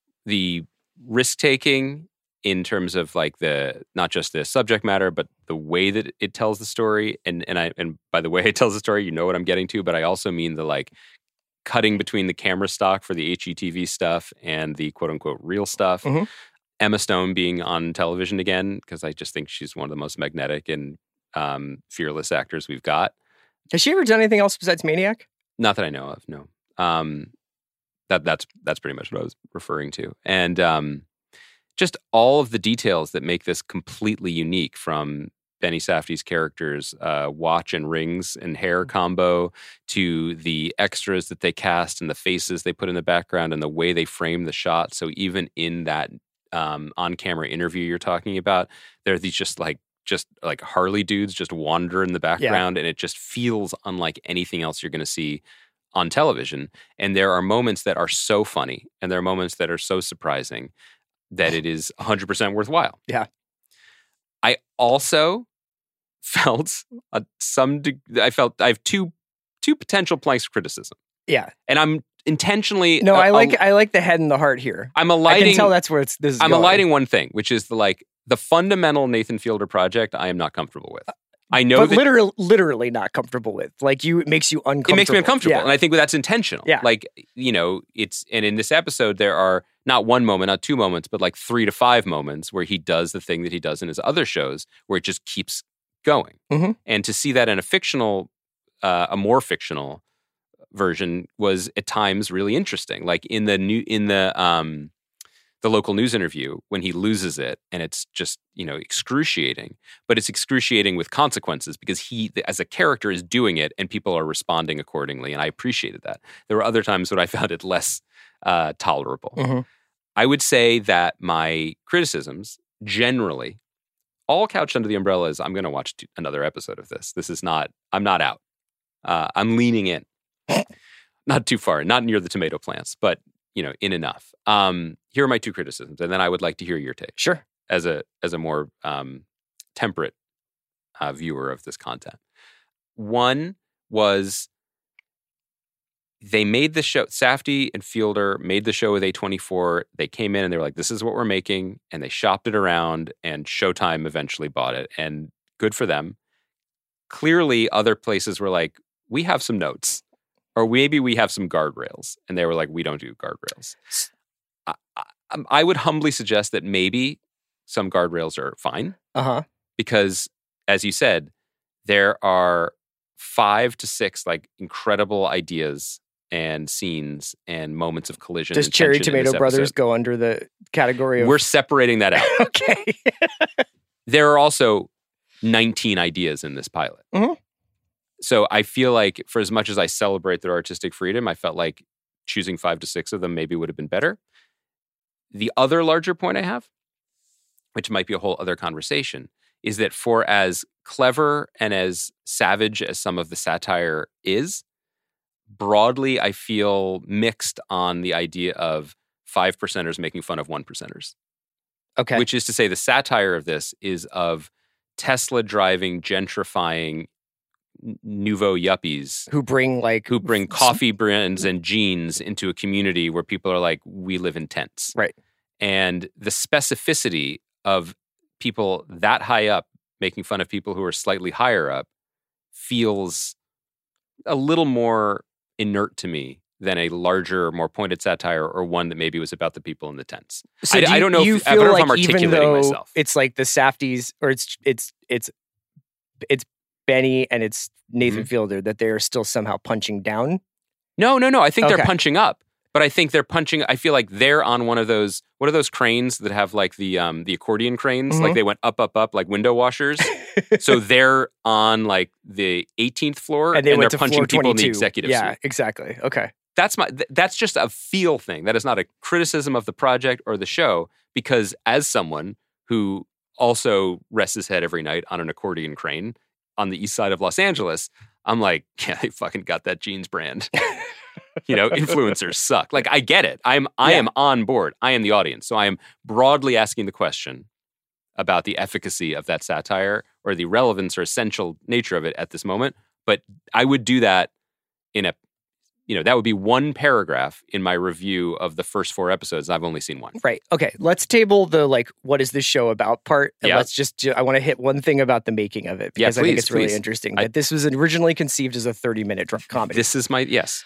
risk taking in terms of not just the subject matter, but the way that it tells the story, and by the way it tells the story, you know what I'm getting to, but I also mean the cutting between the camera stock for the HGTV stuff and the quote unquote real stuff. Mm-hmm. Emma Stone being on television again, because I just think she's one of the most magnetic and fearless actors we've got. Has she ever done anything else besides Maniac? Not that I know of, no. That's pretty much what I was referring to. And just all of the details that make this completely unique, from Benny Safdie's character's watch and rings and hair combo to the extras that they cast and the faces they put in the background and the way they frame the shot. So even in that on-camera interview you're talking about, there are these just Harley dudes just wander in the background, and it just feels unlike anything else you're going to see on television. And there are moments that are so funny, and there are moments that are so surprising that it is 100% worthwhile. Yeah. I also felt I have two potential planks of criticism. Yeah. And I'm intentionally I like the head and the heart here. I'm alighting. I can tell that's where this is I'm going. alighting one thing, which is the fundamental Nathan Fielder project I am not comfortable with. I know but literally not comfortable with. It makes you uncomfortable. It makes me uncomfortable. Yeah. And I think that's intentional. Yeah. And in this episode, there are not one moment, not two moments, but 3 to 5 moments where he does the thing that he does in his other shows, where it just keeps going. Mm-hmm. And to see that in a more fictional version was at times really interesting. In the local news interview, when he loses it, and it's just, excruciating, but it's excruciating with consequences because he, as a character, is doing it and people are responding accordingly. And I appreciated that. There were other times when I found it less tolerable. Mm-hmm. I would say that my criticisms generally all couched under the umbrella is I'm going to watch another episode of this. I'm not out. I'm leaning in. Not too far, not near the tomato plants, but in enough. Here are my two criticisms, and then I would like to hear your take. Sure. As a more temperate viewer of this content. One was they made the show, Safdie and Fielder made the show with A24. They came in and they were like, this is what we're making. And they shopped it around and Showtime eventually bought it. And good for them. Clearly, other places were like, we have some notes. Or maybe we have some guardrails. And they were like, we don't do guardrails. I would humbly suggest that maybe some guardrails are fine. Uh-huh. Because, as you said, there are 5 to 6 like incredible ideas and scenes and moments of collision. Does and Cherry tension in Tomato this Brothers episode. go under the category of... We're separating that out. Okay. There are also 19 ideas in this pilot. Mm-hmm. So I feel like for as much as I celebrate their artistic freedom, I felt like choosing 5 to 6 of them maybe would have been better. The other larger point I have, which might be a whole other conversation, is that for as clever and as savage as some of the satire is, broadly I feel mixed on the idea of 5%ers making fun of 1%ers. Okay. Which is to say the satire of this is of Tesla driving, gentrifying nouveau yuppies who bring coffee brands and jeans into a community where people are like, we live in tents. Right. And the specificity of people that high up making fun of people who are slightly higher up feels a little more inert to me than a larger, more pointed satire or one that maybe was about the people in the tents. So I don't know if I'm articulating myself. It's like the Safdies, or it's Benny and it's Nathan Fielder, that they're still somehow punching down? No. I think they're punching up. But I think they're punching. I feel like they're on one of those. What are those cranes that have like the accordion cranes? Mm-hmm. Like they went up, like window washers. So they're on like the 18th floor, and they're punching people in the executive suite. Yeah, suite. Exactly. Okay. That's just a feel thing. That is not a criticism of the project or the show. Because as someone who also rests his head every night on an accordion crane on the east side of Los Angeles, I'm like, yeah, they fucking got that jeans brand. Influencers suck. Like, I get it. I am on board. I am the audience. So I am broadly asking the question about the efficacy of that satire or the relevance or essential nature of it at this moment. But I would do that that would be one paragraph in my review of the first 4 episodes. I've only seen one. Right. Okay. Let's table the what is this show about part. And let's I want to hit one thing about the making of it because I think it's really interesting that this was originally conceived as a 30-minute comedy. This is yes.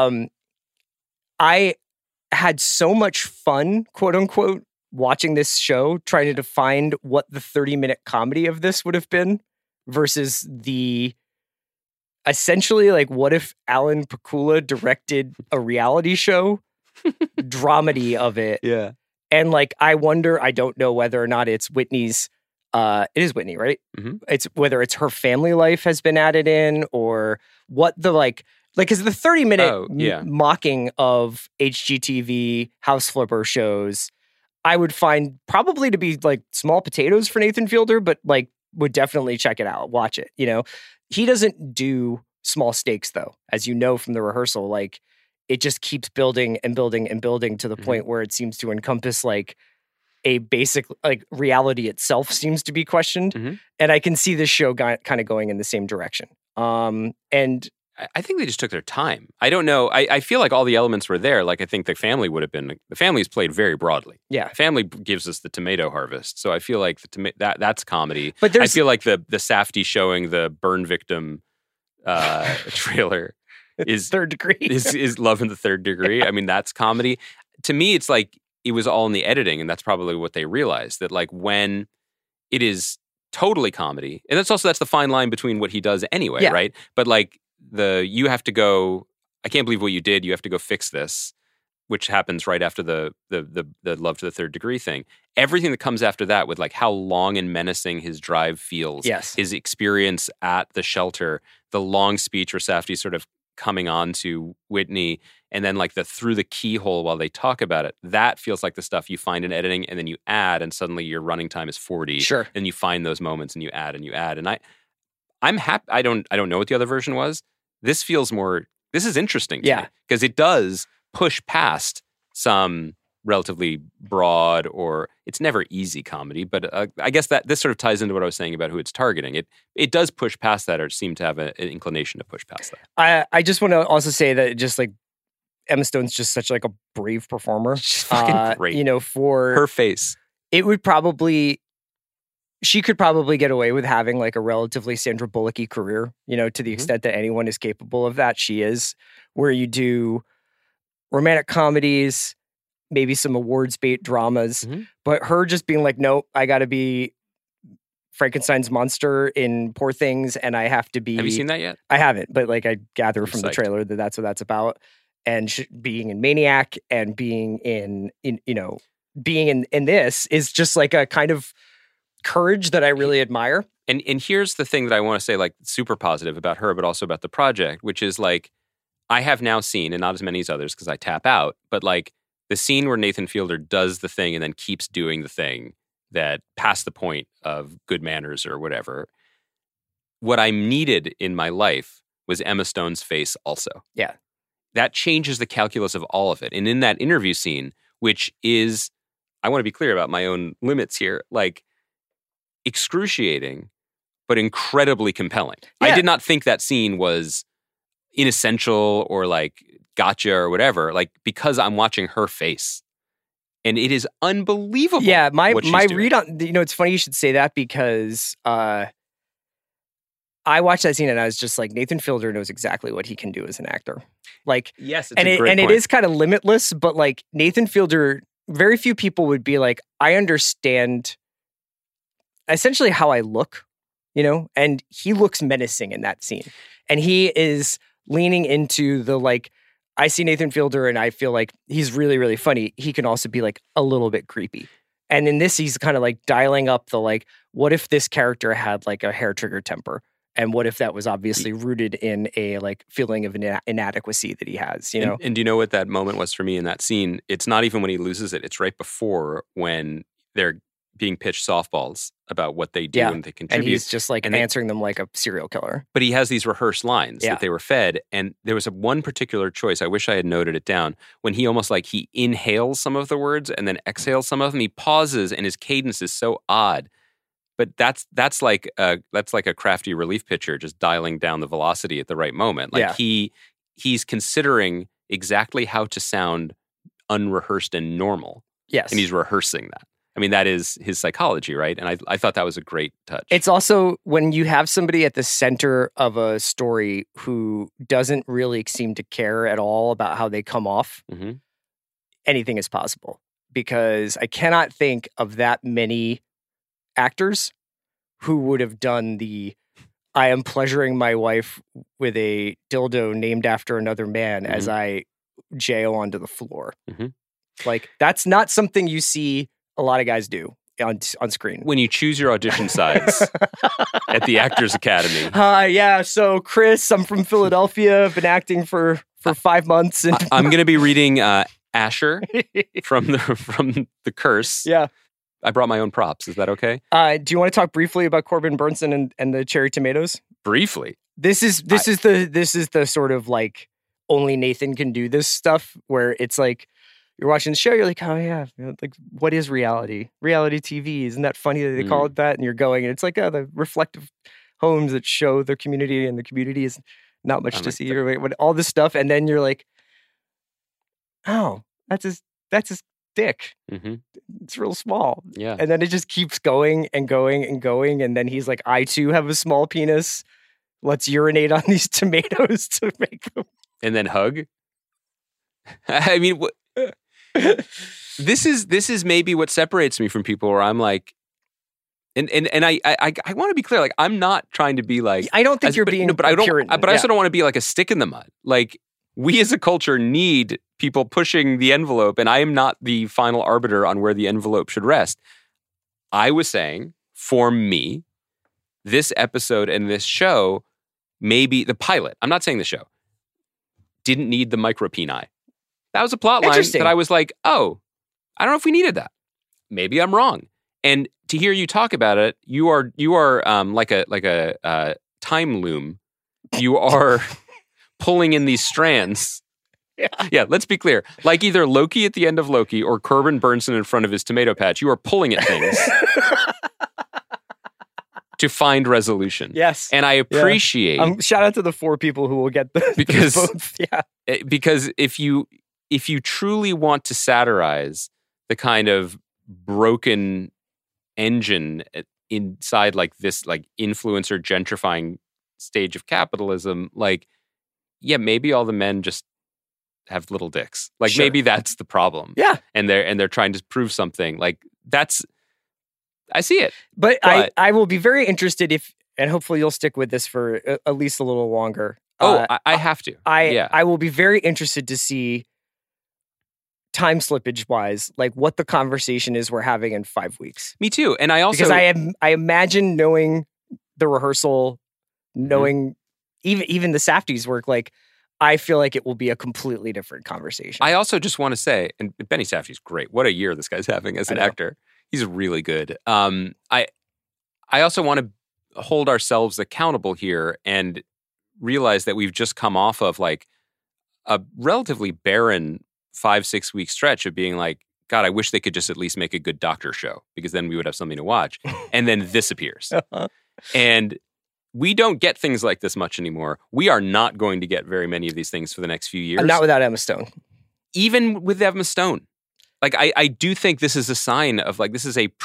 I had so much fun, quote unquote, watching this show, trying to find what the 30-minute comedy of this would have been versus the essentially what if Alan Pakula directed a reality show dramedy of it. Yeah. And I wonder, I don't know whether or not it's Whitney's, it is Whitney, right? Mm-hmm. It's whether it's her family life has been added in or what the because the 30-minute mocking of HGTV house flipper shows, I would find probably to be small potatoes for Nathan Fielder, but would definitely check it out, watch it. He doesn't do small stakes though, as you know from the rehearsal. It just keeps building and building and building to the point where it seems to encompass a basic reality itself seems to be questioned. Mm-hmm. And I can see this show kind of going in the same direction. And I think they just took their time. I don't know. I feel like all the elements were there. I think the family would have been. The family's played very broadly. Yeah, family gives us the tomato harvest, so I feel like that's comedy. But I feel like the Safdie showing the burn victim trailer is Third Degree. is Love in the Third Degree. I mean, that's comedy. To me, it's it was all in the editing, and that's probably what they realized that when it is totally comedy, and that's the fine line between what he does anyway, right? But you have to go, I can't believe what you did. You have to go fix this, which happens right after the Love to the Third Degree thing. Everything that comes after that with how long and menacing his drive feels, yes. His experience at the shelter, the long speech where Safdie sort of coming on to Whitney and then like the through the keyhole while they talk about it, that feels like the stuff you find in editing and then you add and suddenly your running time is 40. Sure. And you find those moments and you add and you add. And I'm happy. I don't know what the other version was. This feels more, this is interesting to me because it does push past some relatively broad, or it's never easy comedy, but I guess that this sort of ties into what I was saying about who it's targeting. It does push past that, or seem to have an inclination to push past that. I just want to also say that just like Emma Stone's just such like a brave performer. She's fucking great. You know, for her face, she could probably get away with having like a relatively Sandra Bullock-y career, you know, to the extent that anyone is capable of that. She is, where you do romantic comedies, maybe some awards bait dramas, but her just being like, nope, I got to be Frankenstein's monster in Poor Things, and I have to be. Have you seen that yet? I haven't, but like I gather from the trailer that that's what that's about. And being in Maniac and being in this is just like a kind of courage that I really admire. And here's the thing that I want to say, like super positive about her, but also about the project, which is like I have now seen, and not as many as others because I tap out, but like the scene where Nathan Fielder does the thing and then keeps doing the thing that past the point of good manners or whatever. What I needed in my life was Emma Stone's face also. Yeah. That changes the calculus of all of it. And in that interview scene, which is, I want to be clear about my own limits here, like excruciating, but incredibly compelling. Yeah. I did not think that scene was inessential or like gotcha or whatever, like because I'm watching her face. And it is unbelievable. Yeah, my doing. read on, you know, it's funny you should say that because I watched that scene and I was just like, Nathan Fielder knows exactly what he can do as an actor. Like, yes, it's a great point. It is kind of limitless, but like Nathan Fielder, very few people would be like, I understand essentially how I look, you know, and he looks menacing in that scene. And he is leaning into the like, I see Nathan Fielder and I feel like he's really, really funny. He can also be like a little bit creepy. And in this, he's kind of like dialing up the like, what if this character had like a hair trigger temper? And what if that was obviously rooted in a like feeling of inadequacy that he has, you know? And do you know what that moment was for me in that scene? It's not even when he loses it. It's right before when they're being pitched softballs about what they do and they contribute. And he's just like answering them like a serial killer. But he has these rehearsed lines that they were fed. And there was one particular choice. I wish I had noted it down. When he almost like he inhales some of the words and then exhales some of them. He pauses and his cadence is so odd. But that's like a crafty relief pitcher just dialing down the velocity at the right moment. Like he's considering exactly how to sound unrehearsed and normal. Yes. And he's rehearsing that. I mean, that is his psychology, right? And I thought that was a great touch. It's also when you have somebody at the center of a story who doesn't really seem to care at all about how they come off, anything is possible. Because I cannot think of that many actors who would have done the I am pleasuring my wife with a dildo named after another man as I jail onto the floor. Like, that's not something you see a lot of guys do on screen. When you choose your audition sides at the Actors Academy. Yeah, so Chris, I'm from Philadelphia. I've been acting for 5 months. And I'm going to be reading Asher from the Curse. Yeah. I brought my own props. Is that okay? Do you want to talk briefly about Corbin Burnson and the cherry tomatoes? Briefly. This is the sort of like only Nathan can do this stuff where it's like you're watching the show, you're like, oh yeah, like what is reality? Reality TV, isn't that funny that they call it that? And you're going, and it's like the reflective homes that show the community, and the community is not much to see, or all this stuff, and then you're like, oh, that's his dick. It's real small. Yeah. And then it just keeps going and going and going, and then he's like, I too have a small penis. Let's urinate on these tomatoes to make them. And then hug. I mean, this is maybe what separates me from people where I'm like, and I want to be clear, like I'm not trying to be like, I don't think you're being, but I also don't want to be like a stick in the mud. Like we as a culture need people pushing the envelope, and I am not the final arbiter on where the envelope should rest. I was saying, for me, this episode and this show, maybe the pilot, I'm not saying the show, didn't need the micropeni. That was a plot line Interesting. that I was like, oh, I don't know if we needed that. Maybe I'm wrong. And to hear you talk about it, you are like a time loom. You are pulling in these strands. Yeah, let's be clear. Like either Loki at the end of Loki or Corbin Burnson in front of his tomato patch, you are pulling at things to find resolution. Yes. And I appreciate shout out to the 4 people who will get the because both. Yeah. Because if you truly want to satirize the kind of broken engine inside like this like influencer gentrifying stage of capitalism, like maybe all the men just have little dicks. Like Sure. maybe that's the problem. Yeah. And they're trying to prove something. Like that's I see it. But I will be very interested if, and hopefully you'll stick with this for at least a little longer. I have to. I will be very interested to see time slippage wise, like what the conversation is we're having in 5 weeks. Me too. And I also because I imagine knowing the rehearsal, knowing even the Safdie's work, like I feel like it will be a completely different conversation. I also just want to say, and Benny Safdie's great. What a year this guy's having as an actor. He's really good. I also want to hold ourselves accountable here and realize that we've just come off of like a relatively barren 5-6 week stretch of being like, God, I wish they could just at least make a good doctor show because then we would have something to watch. And then this appears. And we don't get things like this much anymore. We are not going to get very many of these things for the next few years. Not without Emma Stone. Even with Emma Stone. Like, I do think this is a sign of like, this is a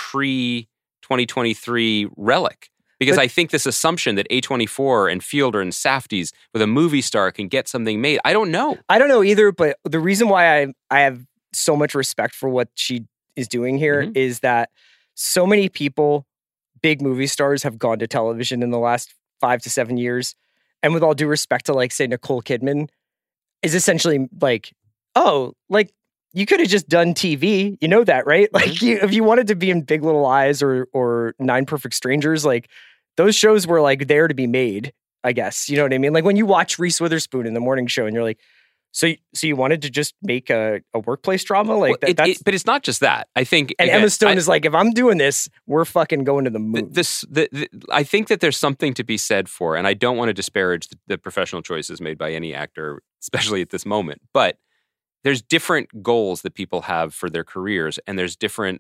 pre-2023 relic. Because I think this assumption that A24 and Fielder and Safdie's with a movie star can get something made, I don't know. I don't know either, but the reason why I have so much respect for what she is doing here is that so many people, big movie stars, have gone to television in the last 5 to 7 years. And with all due respect to, like, say, Nicole Kidman, is essentially like, oh, like, you could have just done TV. You know that, right? Like, if you wanted to be in Big Little Lies or Nine Perfect Strangers, like, those shows were, like, there to be made, I guess. You know what I mean? Like, when you watch Reese Witherspoon in the morning show and you're like, so you wanted to just make a workplace drama? Like, that's... But it's not just that. I think... And Emma Stone is like, if I'm doing this, we're fucking going to the moon. I think that there's something to be said for, and I don't want to disparage the professional choices made by any actor, especially at this moment, but there's different goals that people have for their careers, and there's different,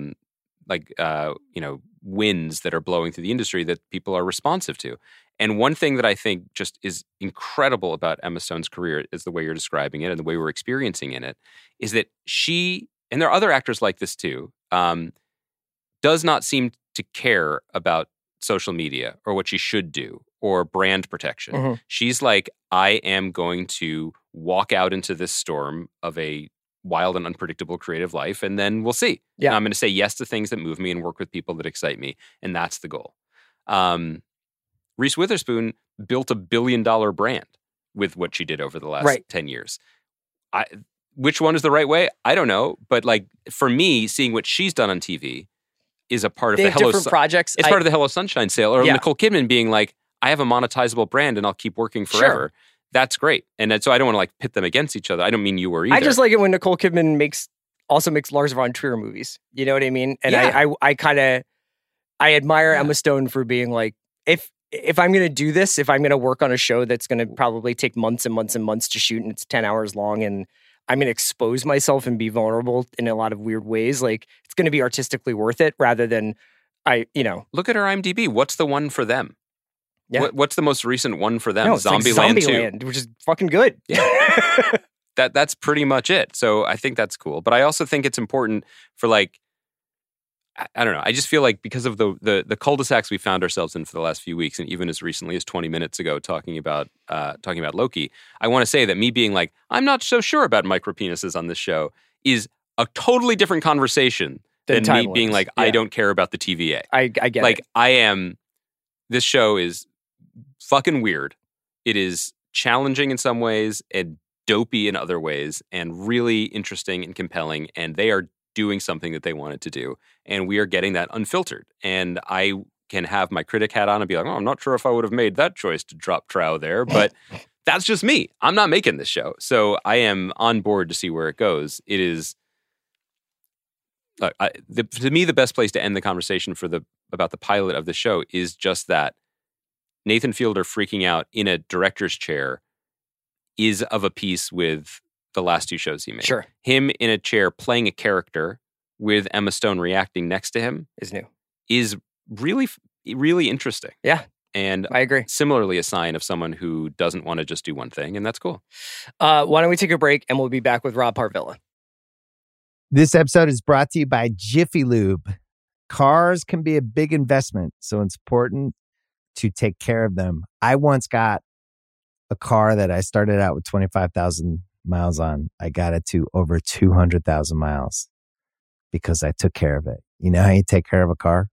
winds that are blowing through the industry that people are responsive to. And one thing that I think just is incredible about Emma Stone's career is the way you're describing it and the way we're experiencing in it, is that she, and there are other actors like this too, does not seem to care about social media or what she should do or brand protection. She's like, I am going to walk out into this storm of a wild and unpredictable creative life, and then we'll see. Yeah. And I'm going to say yes to things that move me and work with people that excite me, and that's the goal. Reese Witherspoon built $1 billion brand with what she did over the last 10 years. Which one is the right way? I don't know. But like for me, seeing what she's done on TV is a part of the Hello projects. It's part of the Hello Sunshine sale. Or Nicole Kidman being like, I have a monetizable brand and I'll keep working forever. Sure. That's great. And so I don't want to like pit them against each other. I don't mean you were either. I just like it when Nicole Kidman also makes Lars von Trier movies. You know what I mean? And I admire Emma Stone for being like, if I'm going to do this, if I'm going to work on a show that's going to probably take months and months and months to shoot and it's 10 hours long and I'm going to expose myself and be vulnerable in a lot of weird ways, like it's going to be artistically worth it rather than Look at her IMDb. What's the one for them? Yeah. What's the most recent one for them? No, Zombieland 2. Which is fucking good. Yeah. That's pretty much it. So I think that's cool. But I also think it's important for like, I don't know. I just feel like because of the cul-de-sacs we found ourselves in for the last few weeks, and even as recently as 20 minutes ago, talking about Loki, I want to say that me being like, I'm not so sure about micropenises on this show is a totally different conversation than me being like, I don't care about the TVA. I get like, it. This show is fucking weird. It is challenging in some ways and dopey in other ways and really interesting and compelling. And they are doing something that they wanted to do. And we are getting that unfiltered. And I can have my critic hat on and be like, oh, I'm not sure if I would have made that choice to drop Trow there, but that's just me. I'm not making this show. So I am on board to see where it goes. It is, to me, the best place to end the conversation about the pilot of the show is just that Nathan Fielder freaking out in a director's chair is of a piece with the last two shows he made. Sure. Him in a chair playing a character with Emma Stone reacting next to him Is new. is really, really interesting. Yeah. And I agree. Similarly, a sign of someone who doesn't want to just do one thing, and that's cool. Why don't we take a break and we'll be back with Rob Parvilla. This episode is brought to you by Jiffy Lube. Cars can be a big investment, so it's important to take care of them. I once got a car that I started out with 25,000 miles on. I got it to over 200,000 miles because I took care of it. You know how you take care of a car?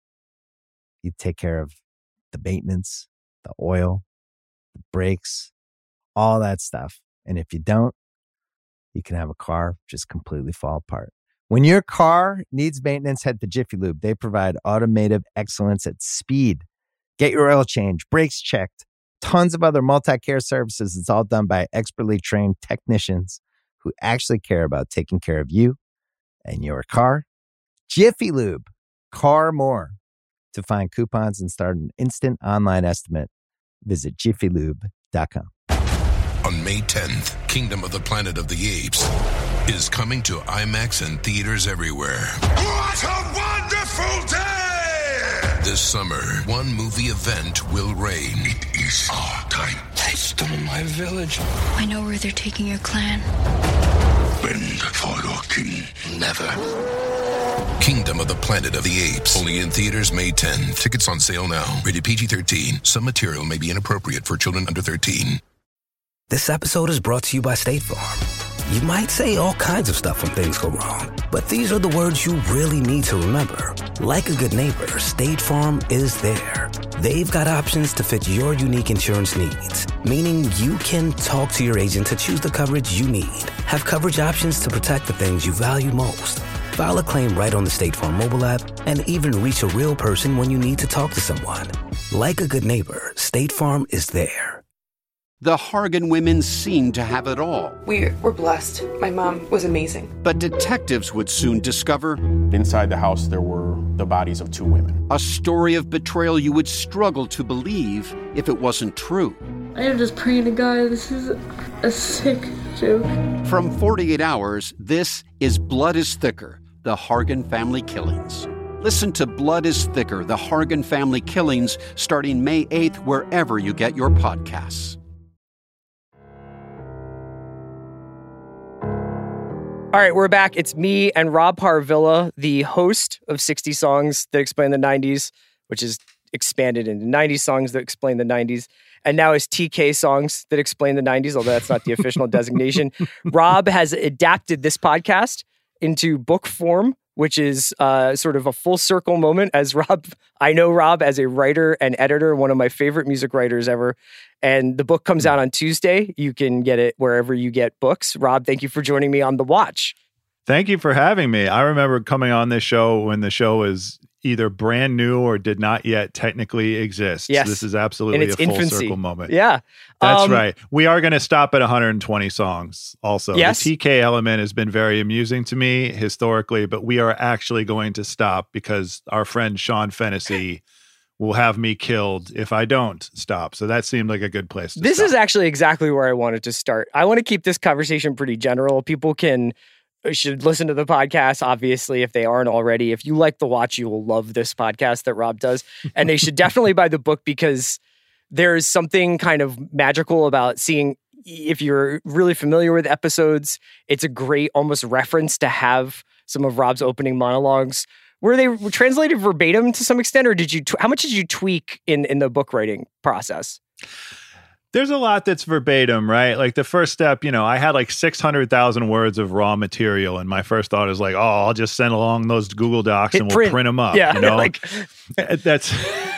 You take care of the maintenance, the oil, the brakes, all that stuff. And if you don't, you can have a car just completely fall apart. When your car needs maintenance, head to Jiffy Lube. They provide automotive excellence at speed. Get your oil change, brakes checked, tons of other multi-care services. It's all done by expertly trained technicians who actually care about taking care of you and your car. Jiffy Lube, car more. To find coupons and start an instant online estimate, visit jiffylube.com. On May 10th, Kingdom of the Planet of the Apes is coming to IMAX and theaters everywhere. What a wonderful day! This summer, one movie event will reign. It is our time. They stole my village. I know where they're taking your clan. Bend for your king. Never. Kingdom of the Planet of the Apes. Only in theaters May 10. Tickets on sale now. Rated PG-13. Some material may be inappropriate for children under 13. This episode is brought to you by State Farm. You might say all kinds of stuff when things go wrong, but these are the words you really need to remember. Like a good neighbor, State Farm is there. They've got options to fit your unique insurance needs, meaning you can talk to your agent to choose the coverage you need, have coverage options to protect the things you value most, file a claim right on the State Farm mobile app, and even reach a real person when you need to talk to someone. Like a good neighbor, State Farm is there. The Hargan women seemed to have it all. We were blessed. My mom was amazing. But detectives would soon discover inside the house there were the bodies of two women. A story of betrayal you would struggle to believe if it wasn't true. I am just praying to God, this is a sick joke. From 48 Hours, this is Blood is Thicker, the Hargan Family Killings. Listen to Blood is Thicker, the Hargan Family Killings, starting May 8th wherever you get your podcasts. All right, we're back. It's me and Rob Parvilla, the host of 60 Songs That Explain the 90s, which is expanded into 90 Songs That Explain the 90s, and now is TK Songs That Explain the 90s, although that's not the official designation. Rob has adapted this podcast into book form, which is sort of a full circle moment as Rob. I know Rob as a writer and editor, one of my favorite music writers ever. And the book comes out on Tuesday. You can get it wherever you get books. Rob, thank you for joining me on The Watch. Thank you for having me. I remember coming on this show when the show was either brand new or did not yet technically exist. Yes. This is absolutely a full infancy. circle moment. Yeah. That's right. We are going to stop at 120 songs also. Yes. The TK element has been very amusing to me historically, but we are actually going to stop because our friend Sean Fennessy will have me killed if I don't stop. So that seemed like a good place to stop. This is actually exactly where I wanted to start. I want to keep this conversation pretty general. People should listen to the podcast, obviously, if they aren't already. If you like The Watch, you will love this podcast that Rob does. And they should definitely buy the book because there's something kind of magical about seeing, if you're really familiar with episodes, it's a great almost reference to have some of Rob's opening monologues. Were they translated verbatim to some extent, or how much did you tweak in the book writing process? There's a lot that's verbatim, right? Like the first step, I had like 600,000 words of raw material. And my first thought is like, I'll just send along those Google Docs and we'll print them up. Yeah, That's...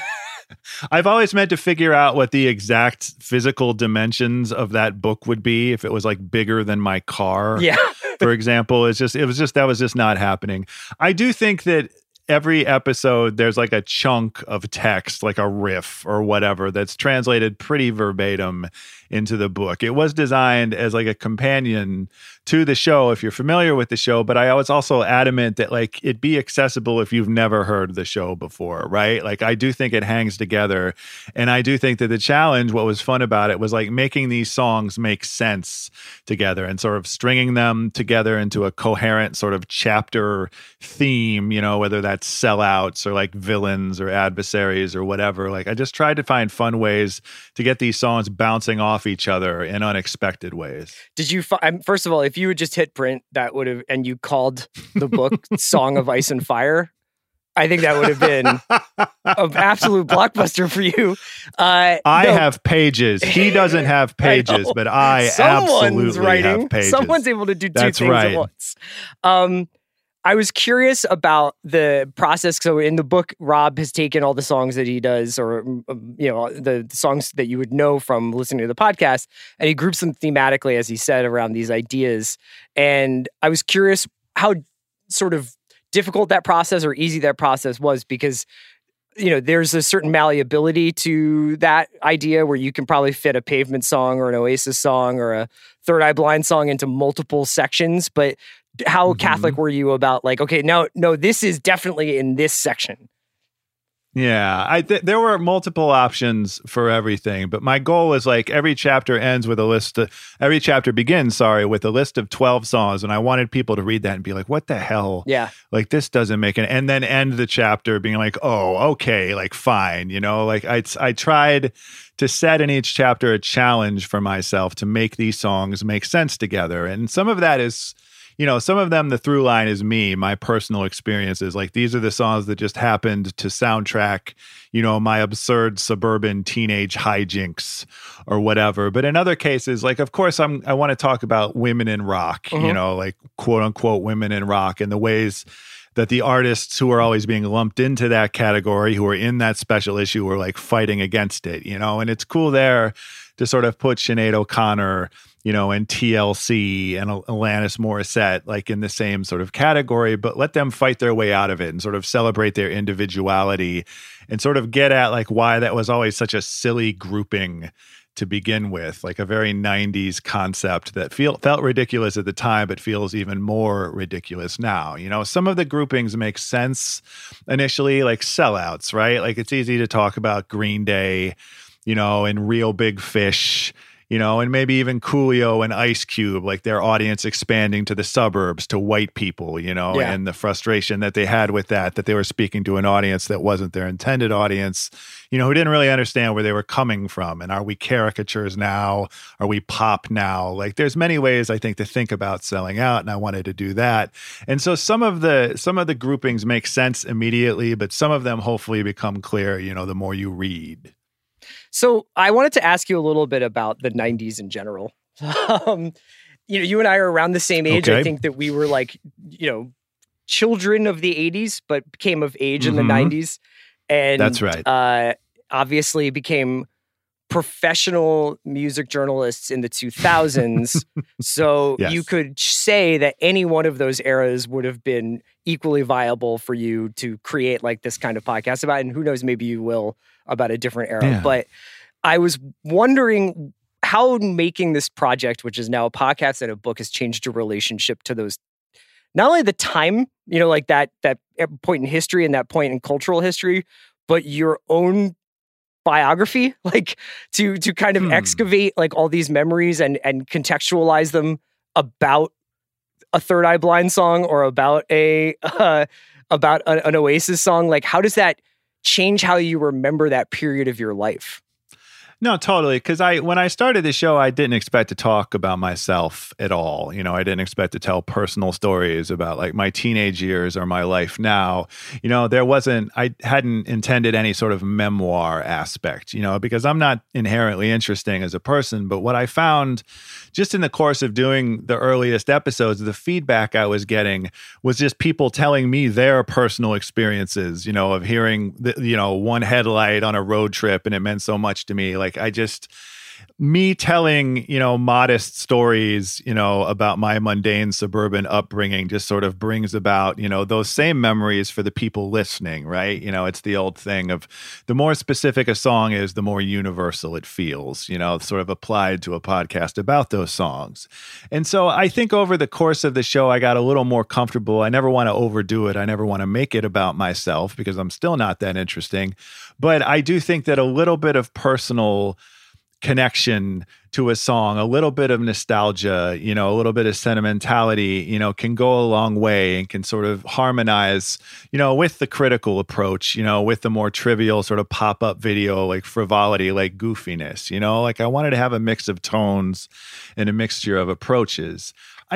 I've always meant to figure out what the exact physical dimensions of that book would be if it was like bigger than my car. Yeah. For example, that was just not happening. I do think that every episode, there's like a chunk of text, like a riff or whatever, that's translated pretty verbatim into the book. It was designed as like a companion to the show, if you're familiar with the show, but I was also adamant that like it be accessible if you've never heard the show before, right? Like I do think it hangs together, and I do think that the challenge, what was fun about it was like making these songs make sense together and sort of stringing them together into a coherent sort of chapter theme, you know, whether that's sellouts or like villains or adversaries or whatever. Like I just tried to find fun ways to get these songs bouncing off each other in unexpected ways. Did you first of all, if you would just hit print, that would have, and you called the book Song of Ice and Fire, I think that would have been an absolute blockbuster for you. I have pages. He doesn't have pages, but I absolutely have pages. Someone's able to do two things at once. I was curious about the process. So in the book, Rob has taken all the songs that he does, or the songs that you would know from listening to the podcast, and he groups them thematically, as he said, around these ideas. And I was curious how sort of difficult that process or easy that process was, because there's a certain malleability to that idea where you can probably fit a Pavement song or an Oasis song or a Third Eye Blind song into multiple sections. But how Catholic were you about like, okay, no, this is definitely in this section? Yeah, there were multiple options for everything, but my goal was like every chapter begins, with a list of 12 songs, and I wanted people to read that and be like, what the hell? Yeah. Like this doesn't make it, and then end the chapter being like, oh, okay, like fine, like I tried to set in each chapter a challenge for myself to make these songs make sense together. And some of that is, some of them, the through line is me, my personal experiences. Like these are the songs that just happened to soundtrack, my absurd suburban teenage hijinks or whatever. But in other cases, like, of course, I want to talk about women in rock, like quote unquote women in rock, and the ways that the artists who are always being lumped into that category, who are in that special issue, are like fighting against it, and it's cool there to sort of put Sinead O'Connor, and TLC and Alanis Morissette like in the same sort of category, but let them fight their way out of it and sort of celebrate their individuality and sort of get at like why that was always such a silly grouping to begin with, like a very 90s concept that felt ridiculous at the time, but feels even more ridiculous now. Some of the groupings make sense initially, like sellouts, right? Like it's easy to talk about Green Day, and Real Big Fish, and maybe even Coolio and Ice Cube, like their audience expanding to the suburbs, to white people, and the frustration that they had with that they were speaking to an audience that wasn't their intended audience, who didn't really understand where they were coming from. And are we caricatures now? Are we pop now? Like there's many ways I think to think about selling out, and I wanted to do that. And so some of the groupings make sense immediately, but some of them hopefully become clear, the more you read. So I wanted to ask you a little bit about the 90s in general. You and I are around the same age. Okay. I think that we were like, children of the 80s, but came of age in the 90s. And that's right. Obviously became professional music journalists in the 2000s. So yes, you could say that any one of those eras would have been equally viable for you to create like this kind of podcast about. And who knows, maybe you will about a different era. Yeah. But I was wondering how making this project, which is now a podcast and a book, has changed your relationship to those, not only the time, like that point in history and that point in cultural history, but your own biography, like to kind of excavate like all these memories and contextualize them about a Third Eye Blind song or about an Oasis song. Like, how does that change how you remember that period of your life? No, totally. Because when I started the show, I didn't expect to talk about myself at all. I didn't expect to tell personal stories about like my teenage years or my life now. I hadn't intended any sort of memoir aspect, because I'm not inherently interesting as a person. But what I found just in the course of doing the earliest episodes, the feedback I was getting was just people telling me their personal experiences, of hearing, one headlight on a road trip and it meant so much to me. Like me telling, modest stories, about my mundane suburban upbringing just sort of brings about, those same memories for the people listening, right? It's the old thing of the more specific a song is, the more universal it feels, sort of applied to a podcast about those songs. And so I think over the course of the show, I got a little more comfortable. I never want to overdo it. I never want to make it about myself because I'm still not that interesting. But I do think that a little bit of personal connection to a song, a little bit of nostalgia, a little bit of sentimentality, can go a long way and can sort of harmonize, with the critical approach, with the more trivial sort of pop-up video, like frivolity, like goofiness, like I wanted to have a mix of tones and a mixture of approaches.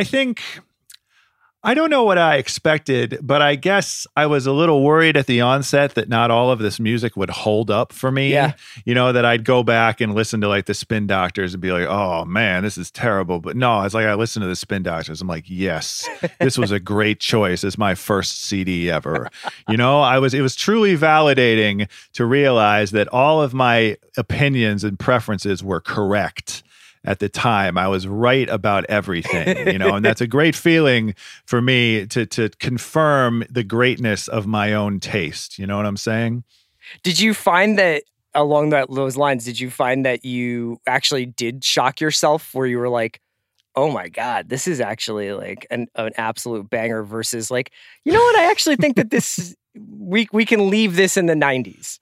I don't know what I expected, but I guess I was a little worried at the onset that not all of this music would hold up for me. Yeah. That I'd go back and listen to like the Spin Doctors and be like, oh man, this is terrible. But no, it's like I listened to the Spin Doctors. I'm like, yes, this was a great choice. It's my first CD ever. It was truly validating to realize that all of my opinions and preferences were correct. At the time, I was right about everything, and that's a great feeling for me to confirm the greatness of my own taste. You know what I'm saying? Did you find that along those lines, did you find that you actually did shock yourself where you were like, oh my God, this is actually like an absolute banger versus like, you know what? I actually think that this, we can leave this in the 90s.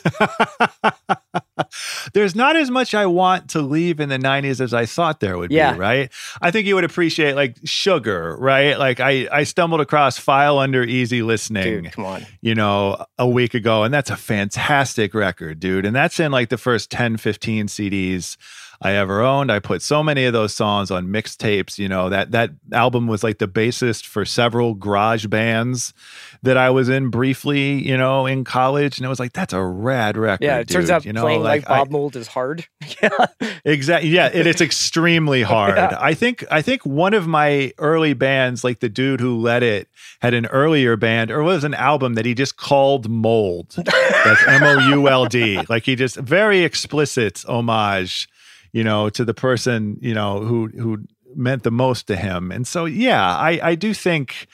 There's not as much I want to leave in the 90s as I thought there would be, right? I think you would appreciate like Sugar, right? Like I stumbled across File Under Easy Listening, dude, come on, a week ago, and that's a fantastic record, dude. And that's in like the first 10, 15 CDs I ever owned. I put so many of those songs on mixtapes. That album was like the bassist for several garage bands that I was in briefly, in college. And it was like, that's a rad record. Yeah, it turns out playing like Bob Mould is hard. Yeah. Exactly. Yeah, it's extremely hard. Yeah. I think one of my early bands, like the dude who led it, had an earlier band, or was an album that he just called Mold. That's Mould. Like he just very explicit homage, to the person, who meant the most to him. And so, yeah, I do think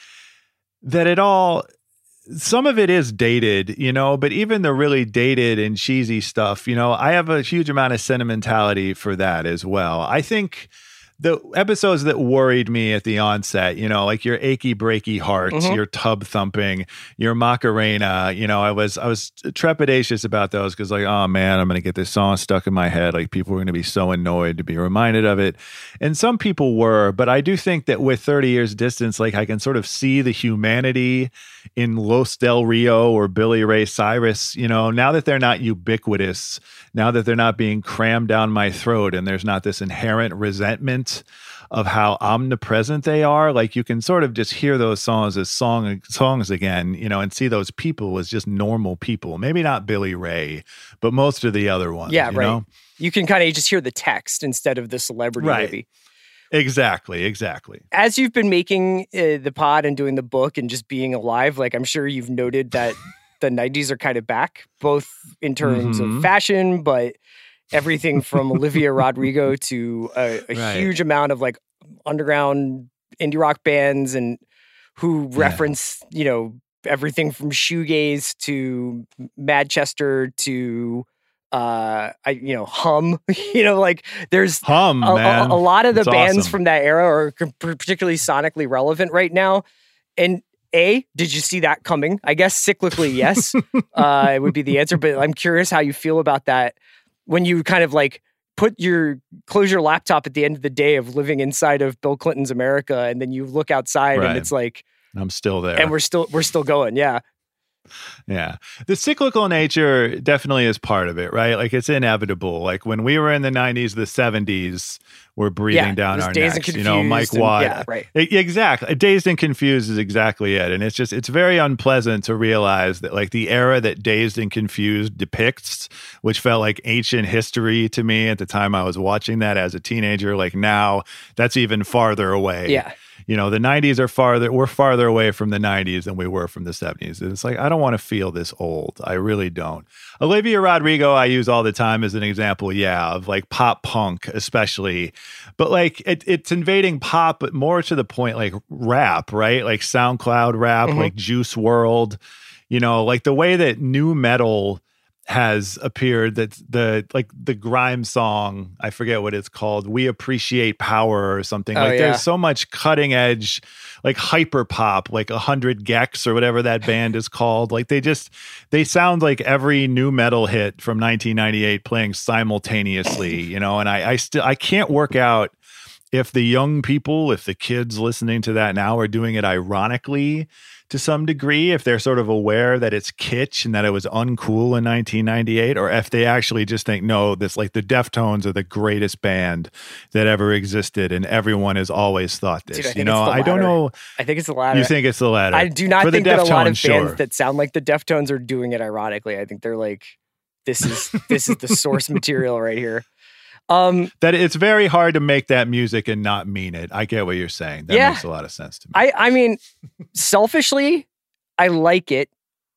that some of it is dated, but even the really dated and cheesy stuff, I have a huge amount of sentimentality for that as well. I think the episodes that worried me at the onset, like your Achy Breaky Heart, your Tub Thumping, your Macarena, I was trepidatious about those because like, oh man, I'm going to get this song stuck in my head. Like people are going to be so annoyed to be reminded of it. And some people were, but I do think that with 30 years distance, like I can sort of see the humanity in Los Del Rio or Billy Ray Cyrus, now that they're not ubiquitous, now that they're not being crammed down my throat and there's not this inherent resentment of how omnipresent they are, like you can sort of just hear those songs as songs again, and see those people as just normal people. Maybe not Billy Ray, but most of the other ones. Yeah, right. You can kind of just hear the text instead of the celebrity maybe. Exactly. As you've been making the pod and doing the book and just being alive, like I'm sure you've noted that the 90s are kind of back, both in terms of fashion, but everything from Olivia Rodrigo to a huge amount of like underground indie rock bands and who reference, everything from shoegaze to Manchester to Hum, like there's Hum, a lot of the That's bands awesome. from that era are particularly sonically relevant right now. And did you see that coming? I guess cyclically, yes, it would be the answer. But I'm curious how you feel about that when you kind of like close your laptop at the end of the day of living inside of Bill Clinton's America, and then you look outside and it's like I'm still there, and we're still going. Yeah. Yeah. The cyclical nature definitely is part of it, right? Like it's inevitable. Like when we were in the 90s, the 70s were breathing down our Dazed necks. and Confused Mike Watt. Yeah, right. Exactly. Dazed and Confused is exactly it. And it's very unpleasant to realize that like the era that Dazed and Confused depicts, which felt like ancient history to me at the time I was watching that as a teenager, like now that's even farther away. Yeah. You know, the 90s we're farther away from the 90s than we were from the 70s. And it's like, I don't want to feel this old. I really don't. Olivia Rodrigo, I use all the time as an example, of like pop punk, especially. But like it's invading pop, but more to the point, like rap, right? Like SoundCloud rap, like Juice WRLD, you know, like the way that new metal has appeared, that the grime song, I forget what it's called, We Appreciate Power or something. There's so much cutting edge, like hyper pop, like 100 Gex or whatever that band is called. Like they sound like every new metal hit from 1998 playing simultaneously, you know, and I can't work out if the young people, if the kids listening to that now are doing it ironically to some degree, if they're sort of aware that it's kitsch and that it was uncool in 1998, or if they actually just think, no, this, like, the Deftones are the greatest band that ever existed and everyone has always thought this. Dude, you know, I don't know. I think it's the latter. You think it's the latter? I do not For think the that a lot of Deftones, bands sure. that sound like the Deftones are doing it ironically. I think they're like, this is the source material right here. That it's very hard to make that music and not mean it. I get what you're saying. That makes a lot of sense to me. I mean, selfishly, I like it.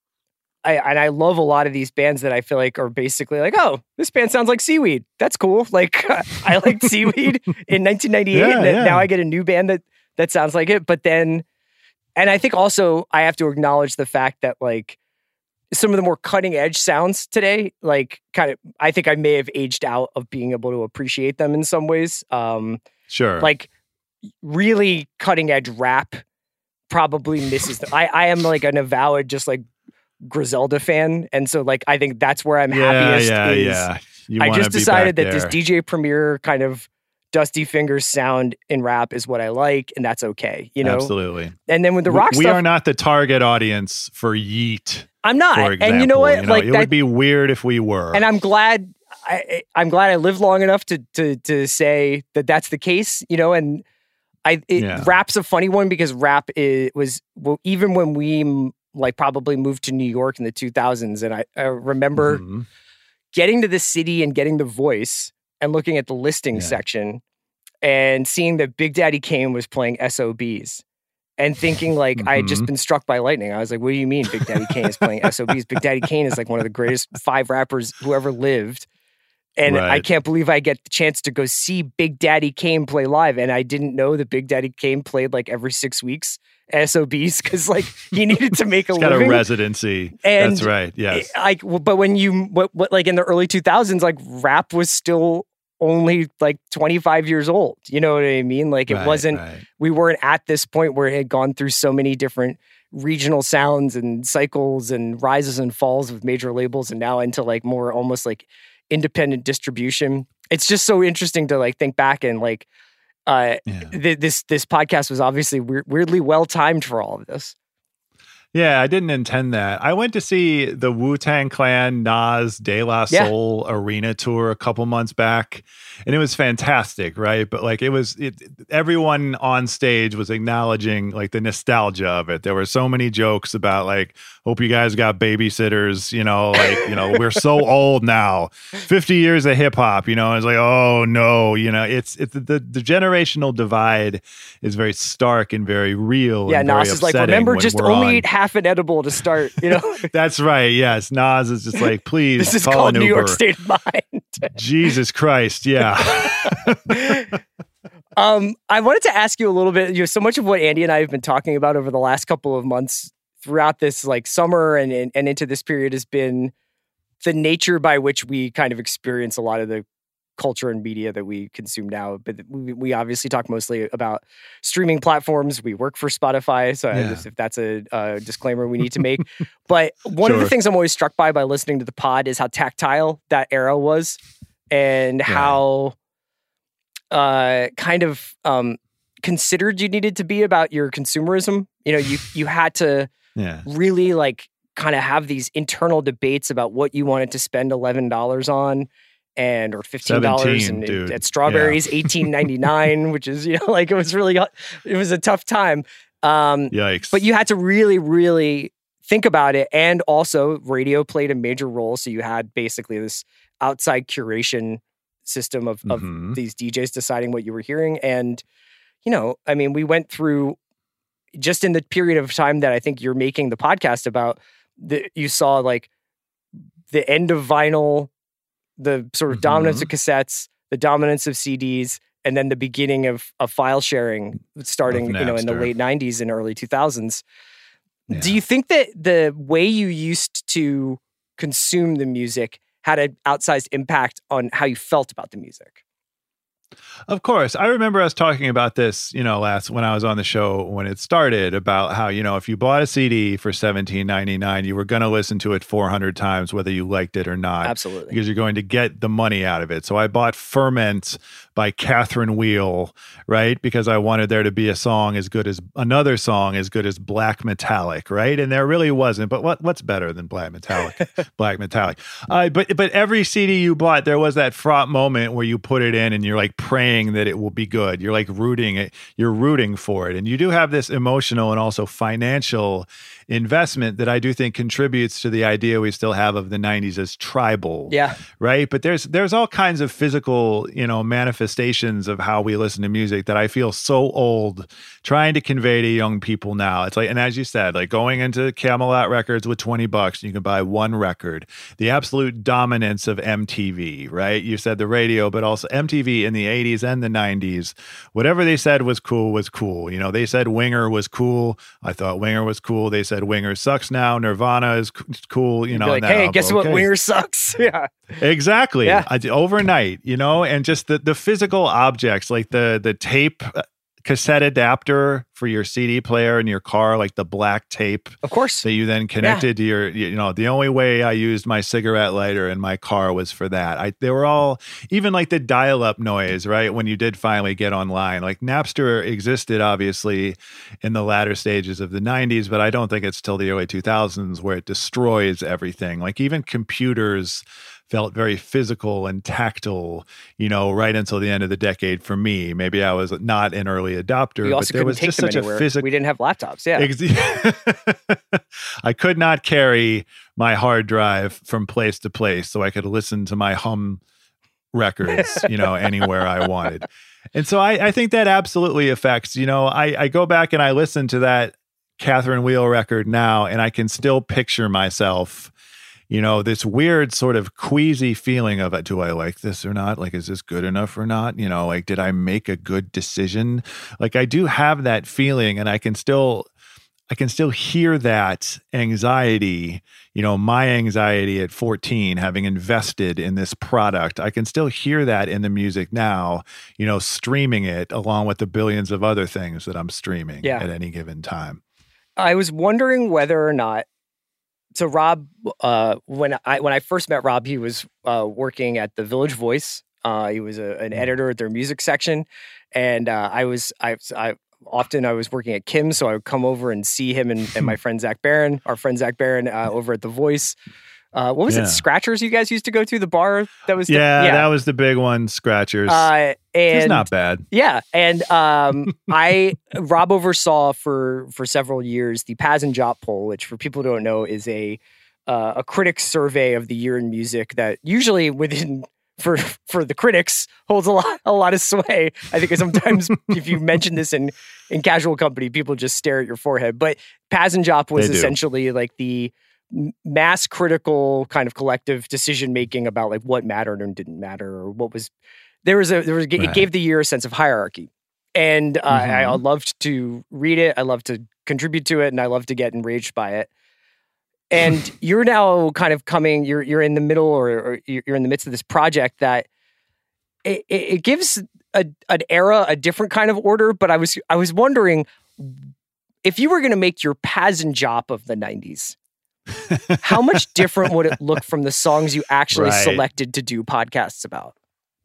I love a lot of these bands that I feel like are basically like, oh, this band sounds like Seaweed. That's cool. Like, I liked Seaweed in 1998. And now I get a new band that sounds like it. But then, and I think also I have to acknowledge the fact that, like, some of the more cutting edge sounds today, like, kind of, I think I may have aged out of being able to appreciate them in some ways. Sure. Like, really cutting edge rap probably misses them. I am like an avowed just like Griselda fan, and so like I think that's where I'm happiest. I just decided that this DJ Premier kind of Dusty Fingers sound in rap is what I like, and that's okay, you know. Absolutely. And then with the rock we stuff, are not the target audience for Yeet. I'm not. For example. And you know what? You know, like, it would be weird if we were. And I'm glad I lived long enough to say that that's the case, you know. And rap's a funny one because rap was even when we like probably moved to New York in the 2000s, and I remember getting to the city and getting The Voice and looking at the listing section and seeing that Big Daddy Kane was playing SOBs and thinking like I had just been struck by lightning. I was like, what do you mean Big Daddy Kane is playing SOBs? Big Daddy Kane is like one of the greatest 5 rappers who ever lived. And I can't believe I get the chance to go see Big Daddy Kane play live. And I didn't know that Big Daddy Kane played like every 6 weeks SOBs because like he needed to make a living. Got a residency. And that's right. Yes. But when you like in the early 2000s, like rap was still only like 25 years old. You know what I mean? Like it wasn't. We weren't at this point where it had gone through so many different regional sounds and cycles and rises and falls with major labels, and now into like more almost like independent distribution. It's just so interesting to like think back and like this podcast was obviously weirdly well timed for all of this. Yeah, I didn't intend that. I went to see the Wu-Tang Clan Nas De La Soul arena tour a couple months back, and it was fantastic, right? But like everyone on stage was acknowledging like the nostalgia of it. There were so many jokes about like, hope you guys got babysitters, you know, like, you know, we're so old now, 50 years of hip hop, you know, it's like, oh no, you know, it's the generational divide is very stark and very real. Yeah, and Nas is like, remember, just only eat half an edible to start, you know? That's right. Yes. Nas is just like, please. This is call called an New Uber. York State of Mind. Jesus Christ. Yeah. I wanted to ask you a little bit, you know, so much of what Andy and I have been talking about over the last couple of months throughout this like summer and into this period has been the nature by which we kind of experience a lot of the culture and media that we consume now. But we obviously talk mostly about streaming platforms. We work for Spotify. So if that's a disclaimer we need to make. But one of the things I'm always struck by listening to the pod is how tactile that era was and how kind of considered you needed to be about your consumerism. You know, you had to really like kind of have these internal debates about what you wanted to spend $11 on or $15 and at Strawberries $18.99, which is, you know, like it was a tough time. Yikes. But you had to really, really think about it. And also radio played a major role. So you had basically this outside curation system of these DJs deciding what you were hearing. And I mean, we went through just in the period of time that I think you're making the podcast about, you saw like the end of vinyl, the sort of dominance of cassettes, the dominance of CDs, and then the beginning of file sharing starting, in the late 90s and early 2000s. Yeah. Do you think that the way you used to consume the music had an outsized impact on how you felt about the music? Of course. I remember us talking about this, when I was on the show when it started, about how, if you bought a CD for $17.99, you were going to listen to it 400 times, whether you liked it or not. Absolutely. Because you're going to get the money out of it. So I bought Ferment by Catherine Wheel, right? Because I wanted there to be a song as good as another song as good as Black Metallic, right? And there really wasn't. But what's better than Black Metallic? Black Metallic. But every CD you bought, there was that fraught moment where you put it in and you're like praying that it will be good. You're like you're rooting for it. And you do have this emotional and also financial investment that I do think contributes to the idea we still have of the 90s as tribal. Yeah. Right? But there's all kinds of physical, manifestations of how we listen to music that I feel so old trying to convey to young people now. It's like, and as you said, like going into Camelot Records with $20, you can buy one record. The absolute dominance of MTV, right? You said the radio, but also MTV in the 80s and the 90s. Whatever they said was cool was cool. They said Winger was cool. I thought Winger was cool. They said Winger sucks now. Nirvana is cool. You'd be like, hey, guess what? Winger sucks. Yeah. Exactly. Yeah. Overnight, and just the physical objects, like the tape cassette adapter for your CD player in your car, like the black tape, of course, that you then connected to your, the only way I used my cigarette lighter in my car was for that. They were all, even like the dial-up noise, right? When you did finally get online, like Napster existed obviously in the latter stages of the 90s, but I don't think it's till the early 2000s where it destroys everything. Like even computers felt very physical and tactile, right until the end of the decade for me. Maybe I was not an early adopter, but there was just such a physical. We didn't have laptops. Yeah. I could not carry my hard drive from place to place so I could listen to my Hum records, anywhere I wanted. And so I think that absolutely affects, I go back and I listen to that Catherine Wheel record now, and I can still picture myself, this weird sort of queasy feeling of, do I like this or not? Like, is this good enough or not? Like, did I make a good decision? Like, I do have that feeling, and I can still hear that anxiety, my anxiety at 14, having invested in this product. I can still hear that in the music now, streaming it along with the billions of other things that I'm streaming at any given time. I was wondering whether or not, so Rob, when I first met Rob, he was working at the Village Voice. He was an editor at their music section, and I was working at Kim's, so I would come over and see him and my friend Zach Barron, over at the Voice. What was it? Scratchers you guys used to go to, the bar that was that was the big one, Scratchers. It's not bad. Yeah, and Rob oversaw for several years the Paz and Jop poll, which for people who don't know is a critics survey of the year in music that usually for the critics holds a lot of sway. I think sometimes if you mention this in casual company, people just stare at your forehead. But Paz and Jop was essentially like the mass critical kind of collective decision making about like what mattered and didn't matter, or what was it gave the year a sense of hierarchy. And I loved to read it, I loved to contribute to it, and I loved to get enraged by it. And you're now kind of you're in the middle, or you're in the midst of this project that it gives an era a different kind of order. But I was wondering if you were going to make your Paz and Jop of the 90s, how much different would it look from the songs you actually selected to do podcasts about?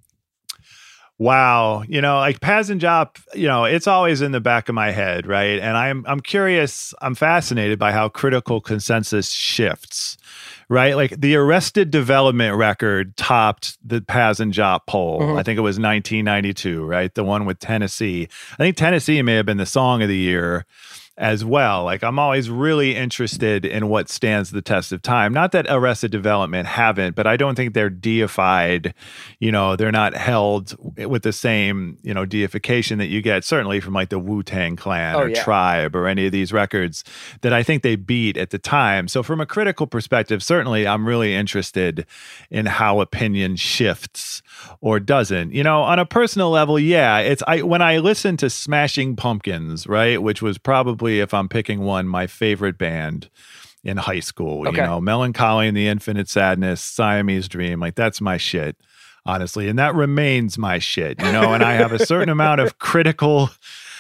Wow. Like Paz and Jop, it's always in the back of my head, right? And I'm curious, I'm fascinated by how critical consensus shifts, right? Like the Arrested Development record topped the Paz and Jop poll. I think it was 1992, right? The one with Tennessee. I think Tennessee may have been the song of the year. as well. Like, I'm always really interested in what stands the test of time. Not that Arrested Development haven't, but I don't think they're deified. You know, they're not held with the same, you know, deification that you get certainly from like the Wu-Tang Clan or Tribe or any of these records that I think they beat at the time. So from a critical perspective, certainly I'm really interested in how opinion shifts or doesn't. You know, on a personal level, when I listen to Smashing Pumpkins, right, which was probably, if I'm picking one, my favorite band in high school. You know, Melancholy and the Infinite Sadness, Siamese Dream, like that's my shit, honestly, and that remains my shit. You know, and I have a certain amount of critical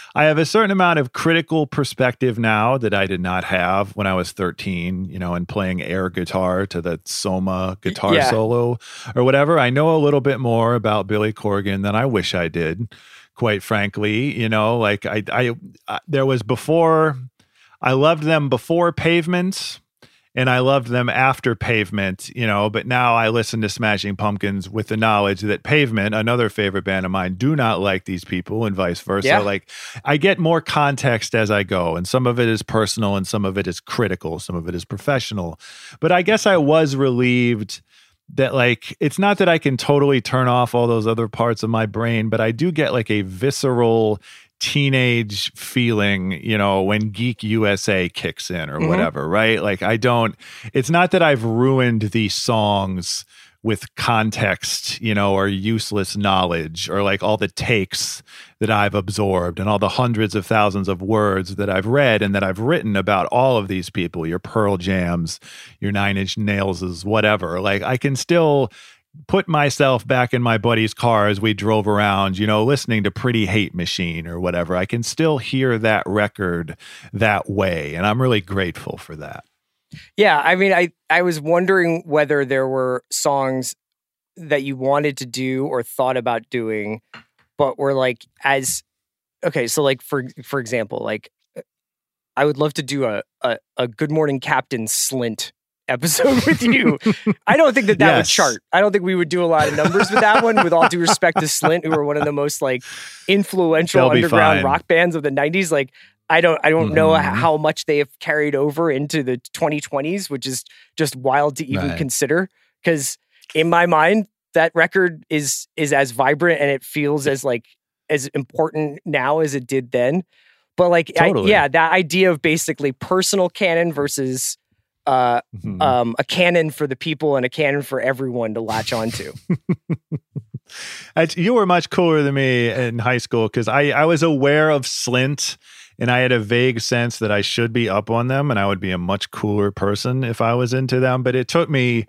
perspective now that I did not have when I was 13, you know, and playing air guitar to the Soma guitar solo or whatever. I know a little bit more about Billy Corgan than I wish I did, quite frankly. You know, like there was before, I loved them before Pavement, and I loved them after Pavement, you know, but now I listen to Smashing Pumpkins with the knowledge that Pavement, another favorite band of mine, do not like these people and vice versa. Yeah. Like, I get more context as I go, and some of it is personal and some of it is critical, some of it is professional. But I guess I was relieved that, like, it's not that I can totally turn off all those other parts of my brain, but I do get like a visceral teenage feeling, you know, when Geek USA kicks in or whatever, right? Like, it's not that I've ruined these songs with context, you know, or useless knowledge, or like all the takes that I've absorbed and all the hundreds of thousands of words that I've read and that I've written about all of these people, your Pearl Jams, your Nine Inch Nailses, whatever. Like, I can still put myself back in my buddy's car as we drove around, you know, listening to Pretty Hate Machine or whatever. I can still hear that record that way, and I'm really grateful for that. Yeah, I mean, I was wondering whether there were songs that you wanted to do or thought about doing, but were like, so like for example, like I would love to do a Good Morning Captain Slint episode with you. I don't think that would chart. I don't think we would do a lot of numbers with that one, with all due respect to Slint, who were one of the most like influential underground rock bands of the 90s. Like, I don't know how much they have carried over into the 2020s, which is just wild to even consider. Because in my mind, that record is as vibrant and it feels as important now as it did then. But like, totally. That idea of basically personal canon versus a canon for the people and a canon for everyone to latch onto. You were much cooler than me in high school because I was aware of Slint, and I had a vague sense that I should be up on them and I would be a much cooler person if I was into them. But it took me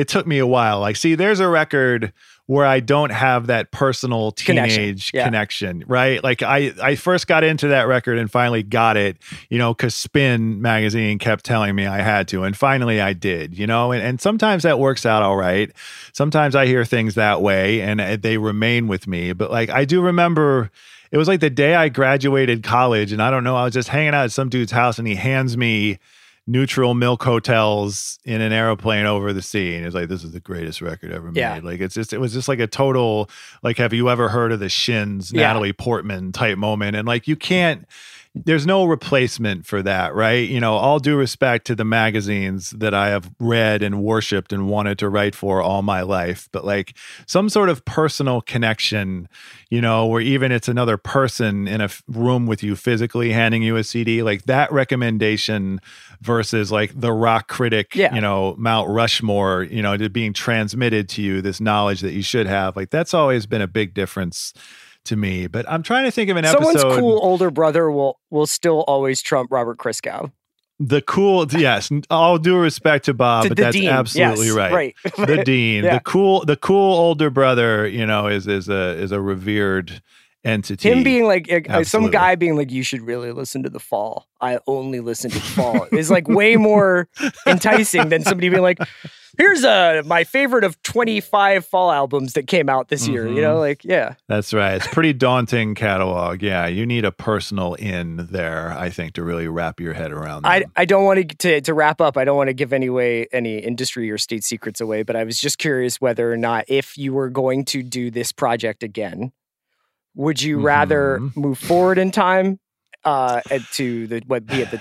a while. Like, see, there's a record where I don't have that personal teenage connection, right? Like, I first got into that record and finally got it, you know, because Spin magazine kept telling me I had to. And finally I did, you know, and sometimes that works out all right. Sometimes I hear things that way and they remain with me. But like, I do remember it was like the day I graduated college, and I don't know, I was just hanging out at some dude's house and he hands me Neutral Milk Hotels in an airplane over the sea. And it's like, this is the greatest record ever made. Like, it was just like a total, like, have you ever heard of the Shins, Natalie Portman type moment? And like, there's no replacement for that, right? You know, all due respect to the magazines that I have read and worshipped and wanted to write for all my life, but like some sort of personal connection, you know, where even it's another person in a room with you physically handing you a CD, like that recommendation versus like the rock critic, you know, Mount Rushmore, you know, being transmitted to you, this knowledge that you should have, like that's always been a big difference to me. But I'm trying to think of an episode. Someone's cool older brother will still always trump Robert Christgau. The cool, yes, all due respect to Bob, but that's Dean. Absolutely right. The Dean, the cool older brother, you know, is a revered entity. Him being like some guy being like, you should really listen to The Fall. I only listen to The Fall is like way more enticing than somebody being like, here's my favorite of 25 Fall albums that came out this year. You know, like, that's right. It's pretty daunting catalog. Yeah, you need a personal in there, I think, to really wrap your head around them. I don't want to wrap up. I don't want to give any industry or state secrets away, but I was just curious whether or not, if you were going to do this project again, would you rather move forward in time to the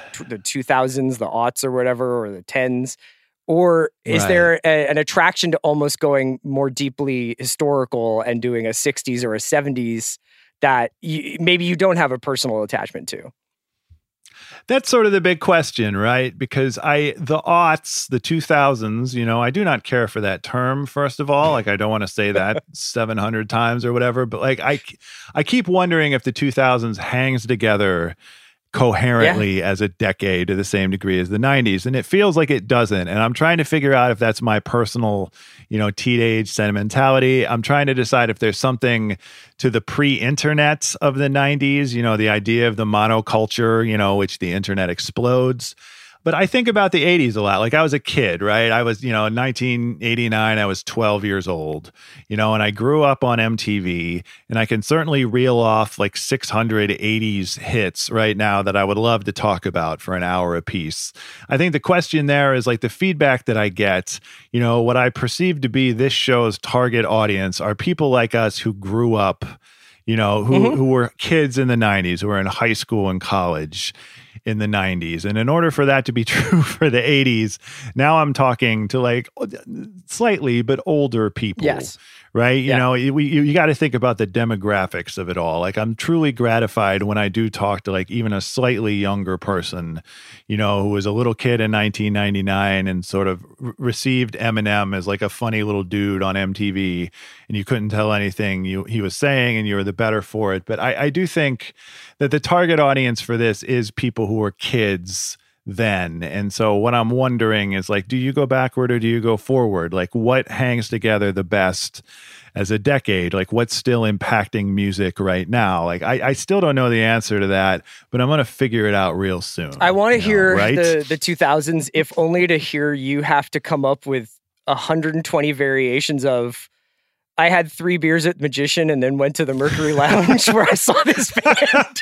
2000s, the aughts or whatever, or the 10s? Or is there an attraction to almost going more deeply historical and doing a 60s or a 70s that maybe you don't have a personal attachment to? That's sort of the big question, right? Because the aughts, the 2000s, I do not care for that term, first of all. Like, I don't want to say that 700 times or whatever, but like, I keep wondering if the 2000s hangs together coherently as a decade to the same degree as the 90s. And it feels like it doesn't. And I'm trying to figure out if that's my personal, teenage sentimentality. I'm trying to decide if there's something to the pre-internet of the 90s, the idea of the monoculture, which the internet explodes. But I think about the 80s a lot. Like, I was a kid, right? I was, in 1989, I was 12 years old, and I grew up on MTV, and I can certainly reel off like 600 80s hits right now that I would love to talk about for an hour apiece. I think the question there is like the feedback that I get, what I perceive to be this show's target audience are people like us who grew up, who were kids in the 90s, who were in high school and college in the 90s. And in order for that to be true for the 80s, now I'm talking to like slightly but older people. Yes. Right? You got to think about the demographics of it all. Like, I'm truly gratified when I do talk to like even a slightly younger person, who was a little kid in 1999 and sort of received Eminem as like a funny little dude on MTV, and you couldn't tell anything he was saying, and you were the better for it. But I do think that the target audience for this is people who are kids then. And so what I'm wondering is like, do you go backward or do you go forward? Like, what hangs together the best as a decade? Like, what's still impacting music right now? Like, I still don't know the answer to that, but I'm going to figure it out real soon. I want to hear the 2000s, if only to hear you have to come up with 120 variations of, I had 3 beers at Magician and then went to the Mercury Lounge where I saw this band.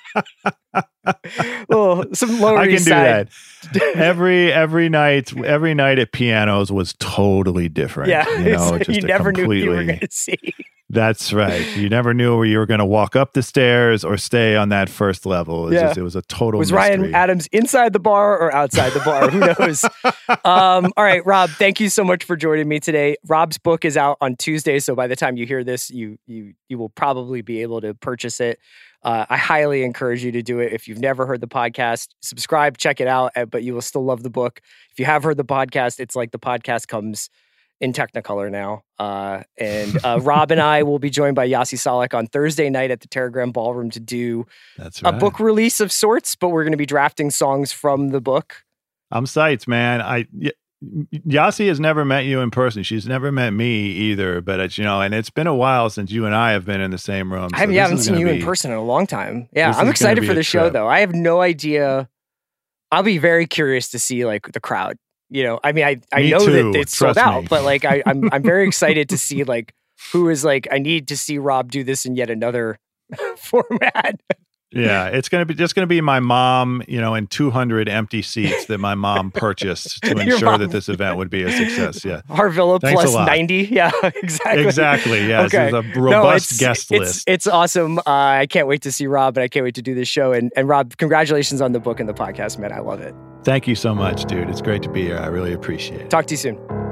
Some Lower I can East do Side. that. Every night at Pianos was totally different. Yeah, just you never knew what you were completely- going to see. That's right. You never knew where you were going to walk up the stairs or stay on that first level. It was a total Was mystery. Ryan Adams inside the bar or outside the bar? Who knows? All right, Rob, thank you so much for joining me today. Rob's book is out on Tuesday, so by the time you hear this, you will probably be able to purchase it. I highly encourage you to do it. If you've never heard the podcast, subscribe, check it out, but you will still love the book. If you have heard the podcast, it's like the podcast comes in Technicolor now. And Rob and I will be joined by Yossi Salek on Thursday night at the Terragram Ballroom to do a book release of sorts, but we're going to be drafting songs from the book. I'm psyched, man. Yossi has never met you in person. She's never met me either, but it's, and it's been a while since you and I have been in the same room. I haven't seen you in person in a long time. Yeah, I'm excited for the show though. I have no idea. I'll be very curious to see like the crowd. I know that it's sold out, but like I'm very excited to see like who is like, I need to see Rob do this in yet another format. Yeah, it's going to be my mom, and 200 empty seats that my mom purchased to ensure that this event would be a success. Yeah. Harvilla plus 90. Yeah, exactly. Exactly. Yeah. Okay. This is a robust guest list. It's awesome. I can't wait to see Rob, and I can't wait to do this show. And Rob, congratulations on the book and the podcast, man. I love it. Thank you so much, dude. It's great to be here. I really appreciate it. Talk to you soon.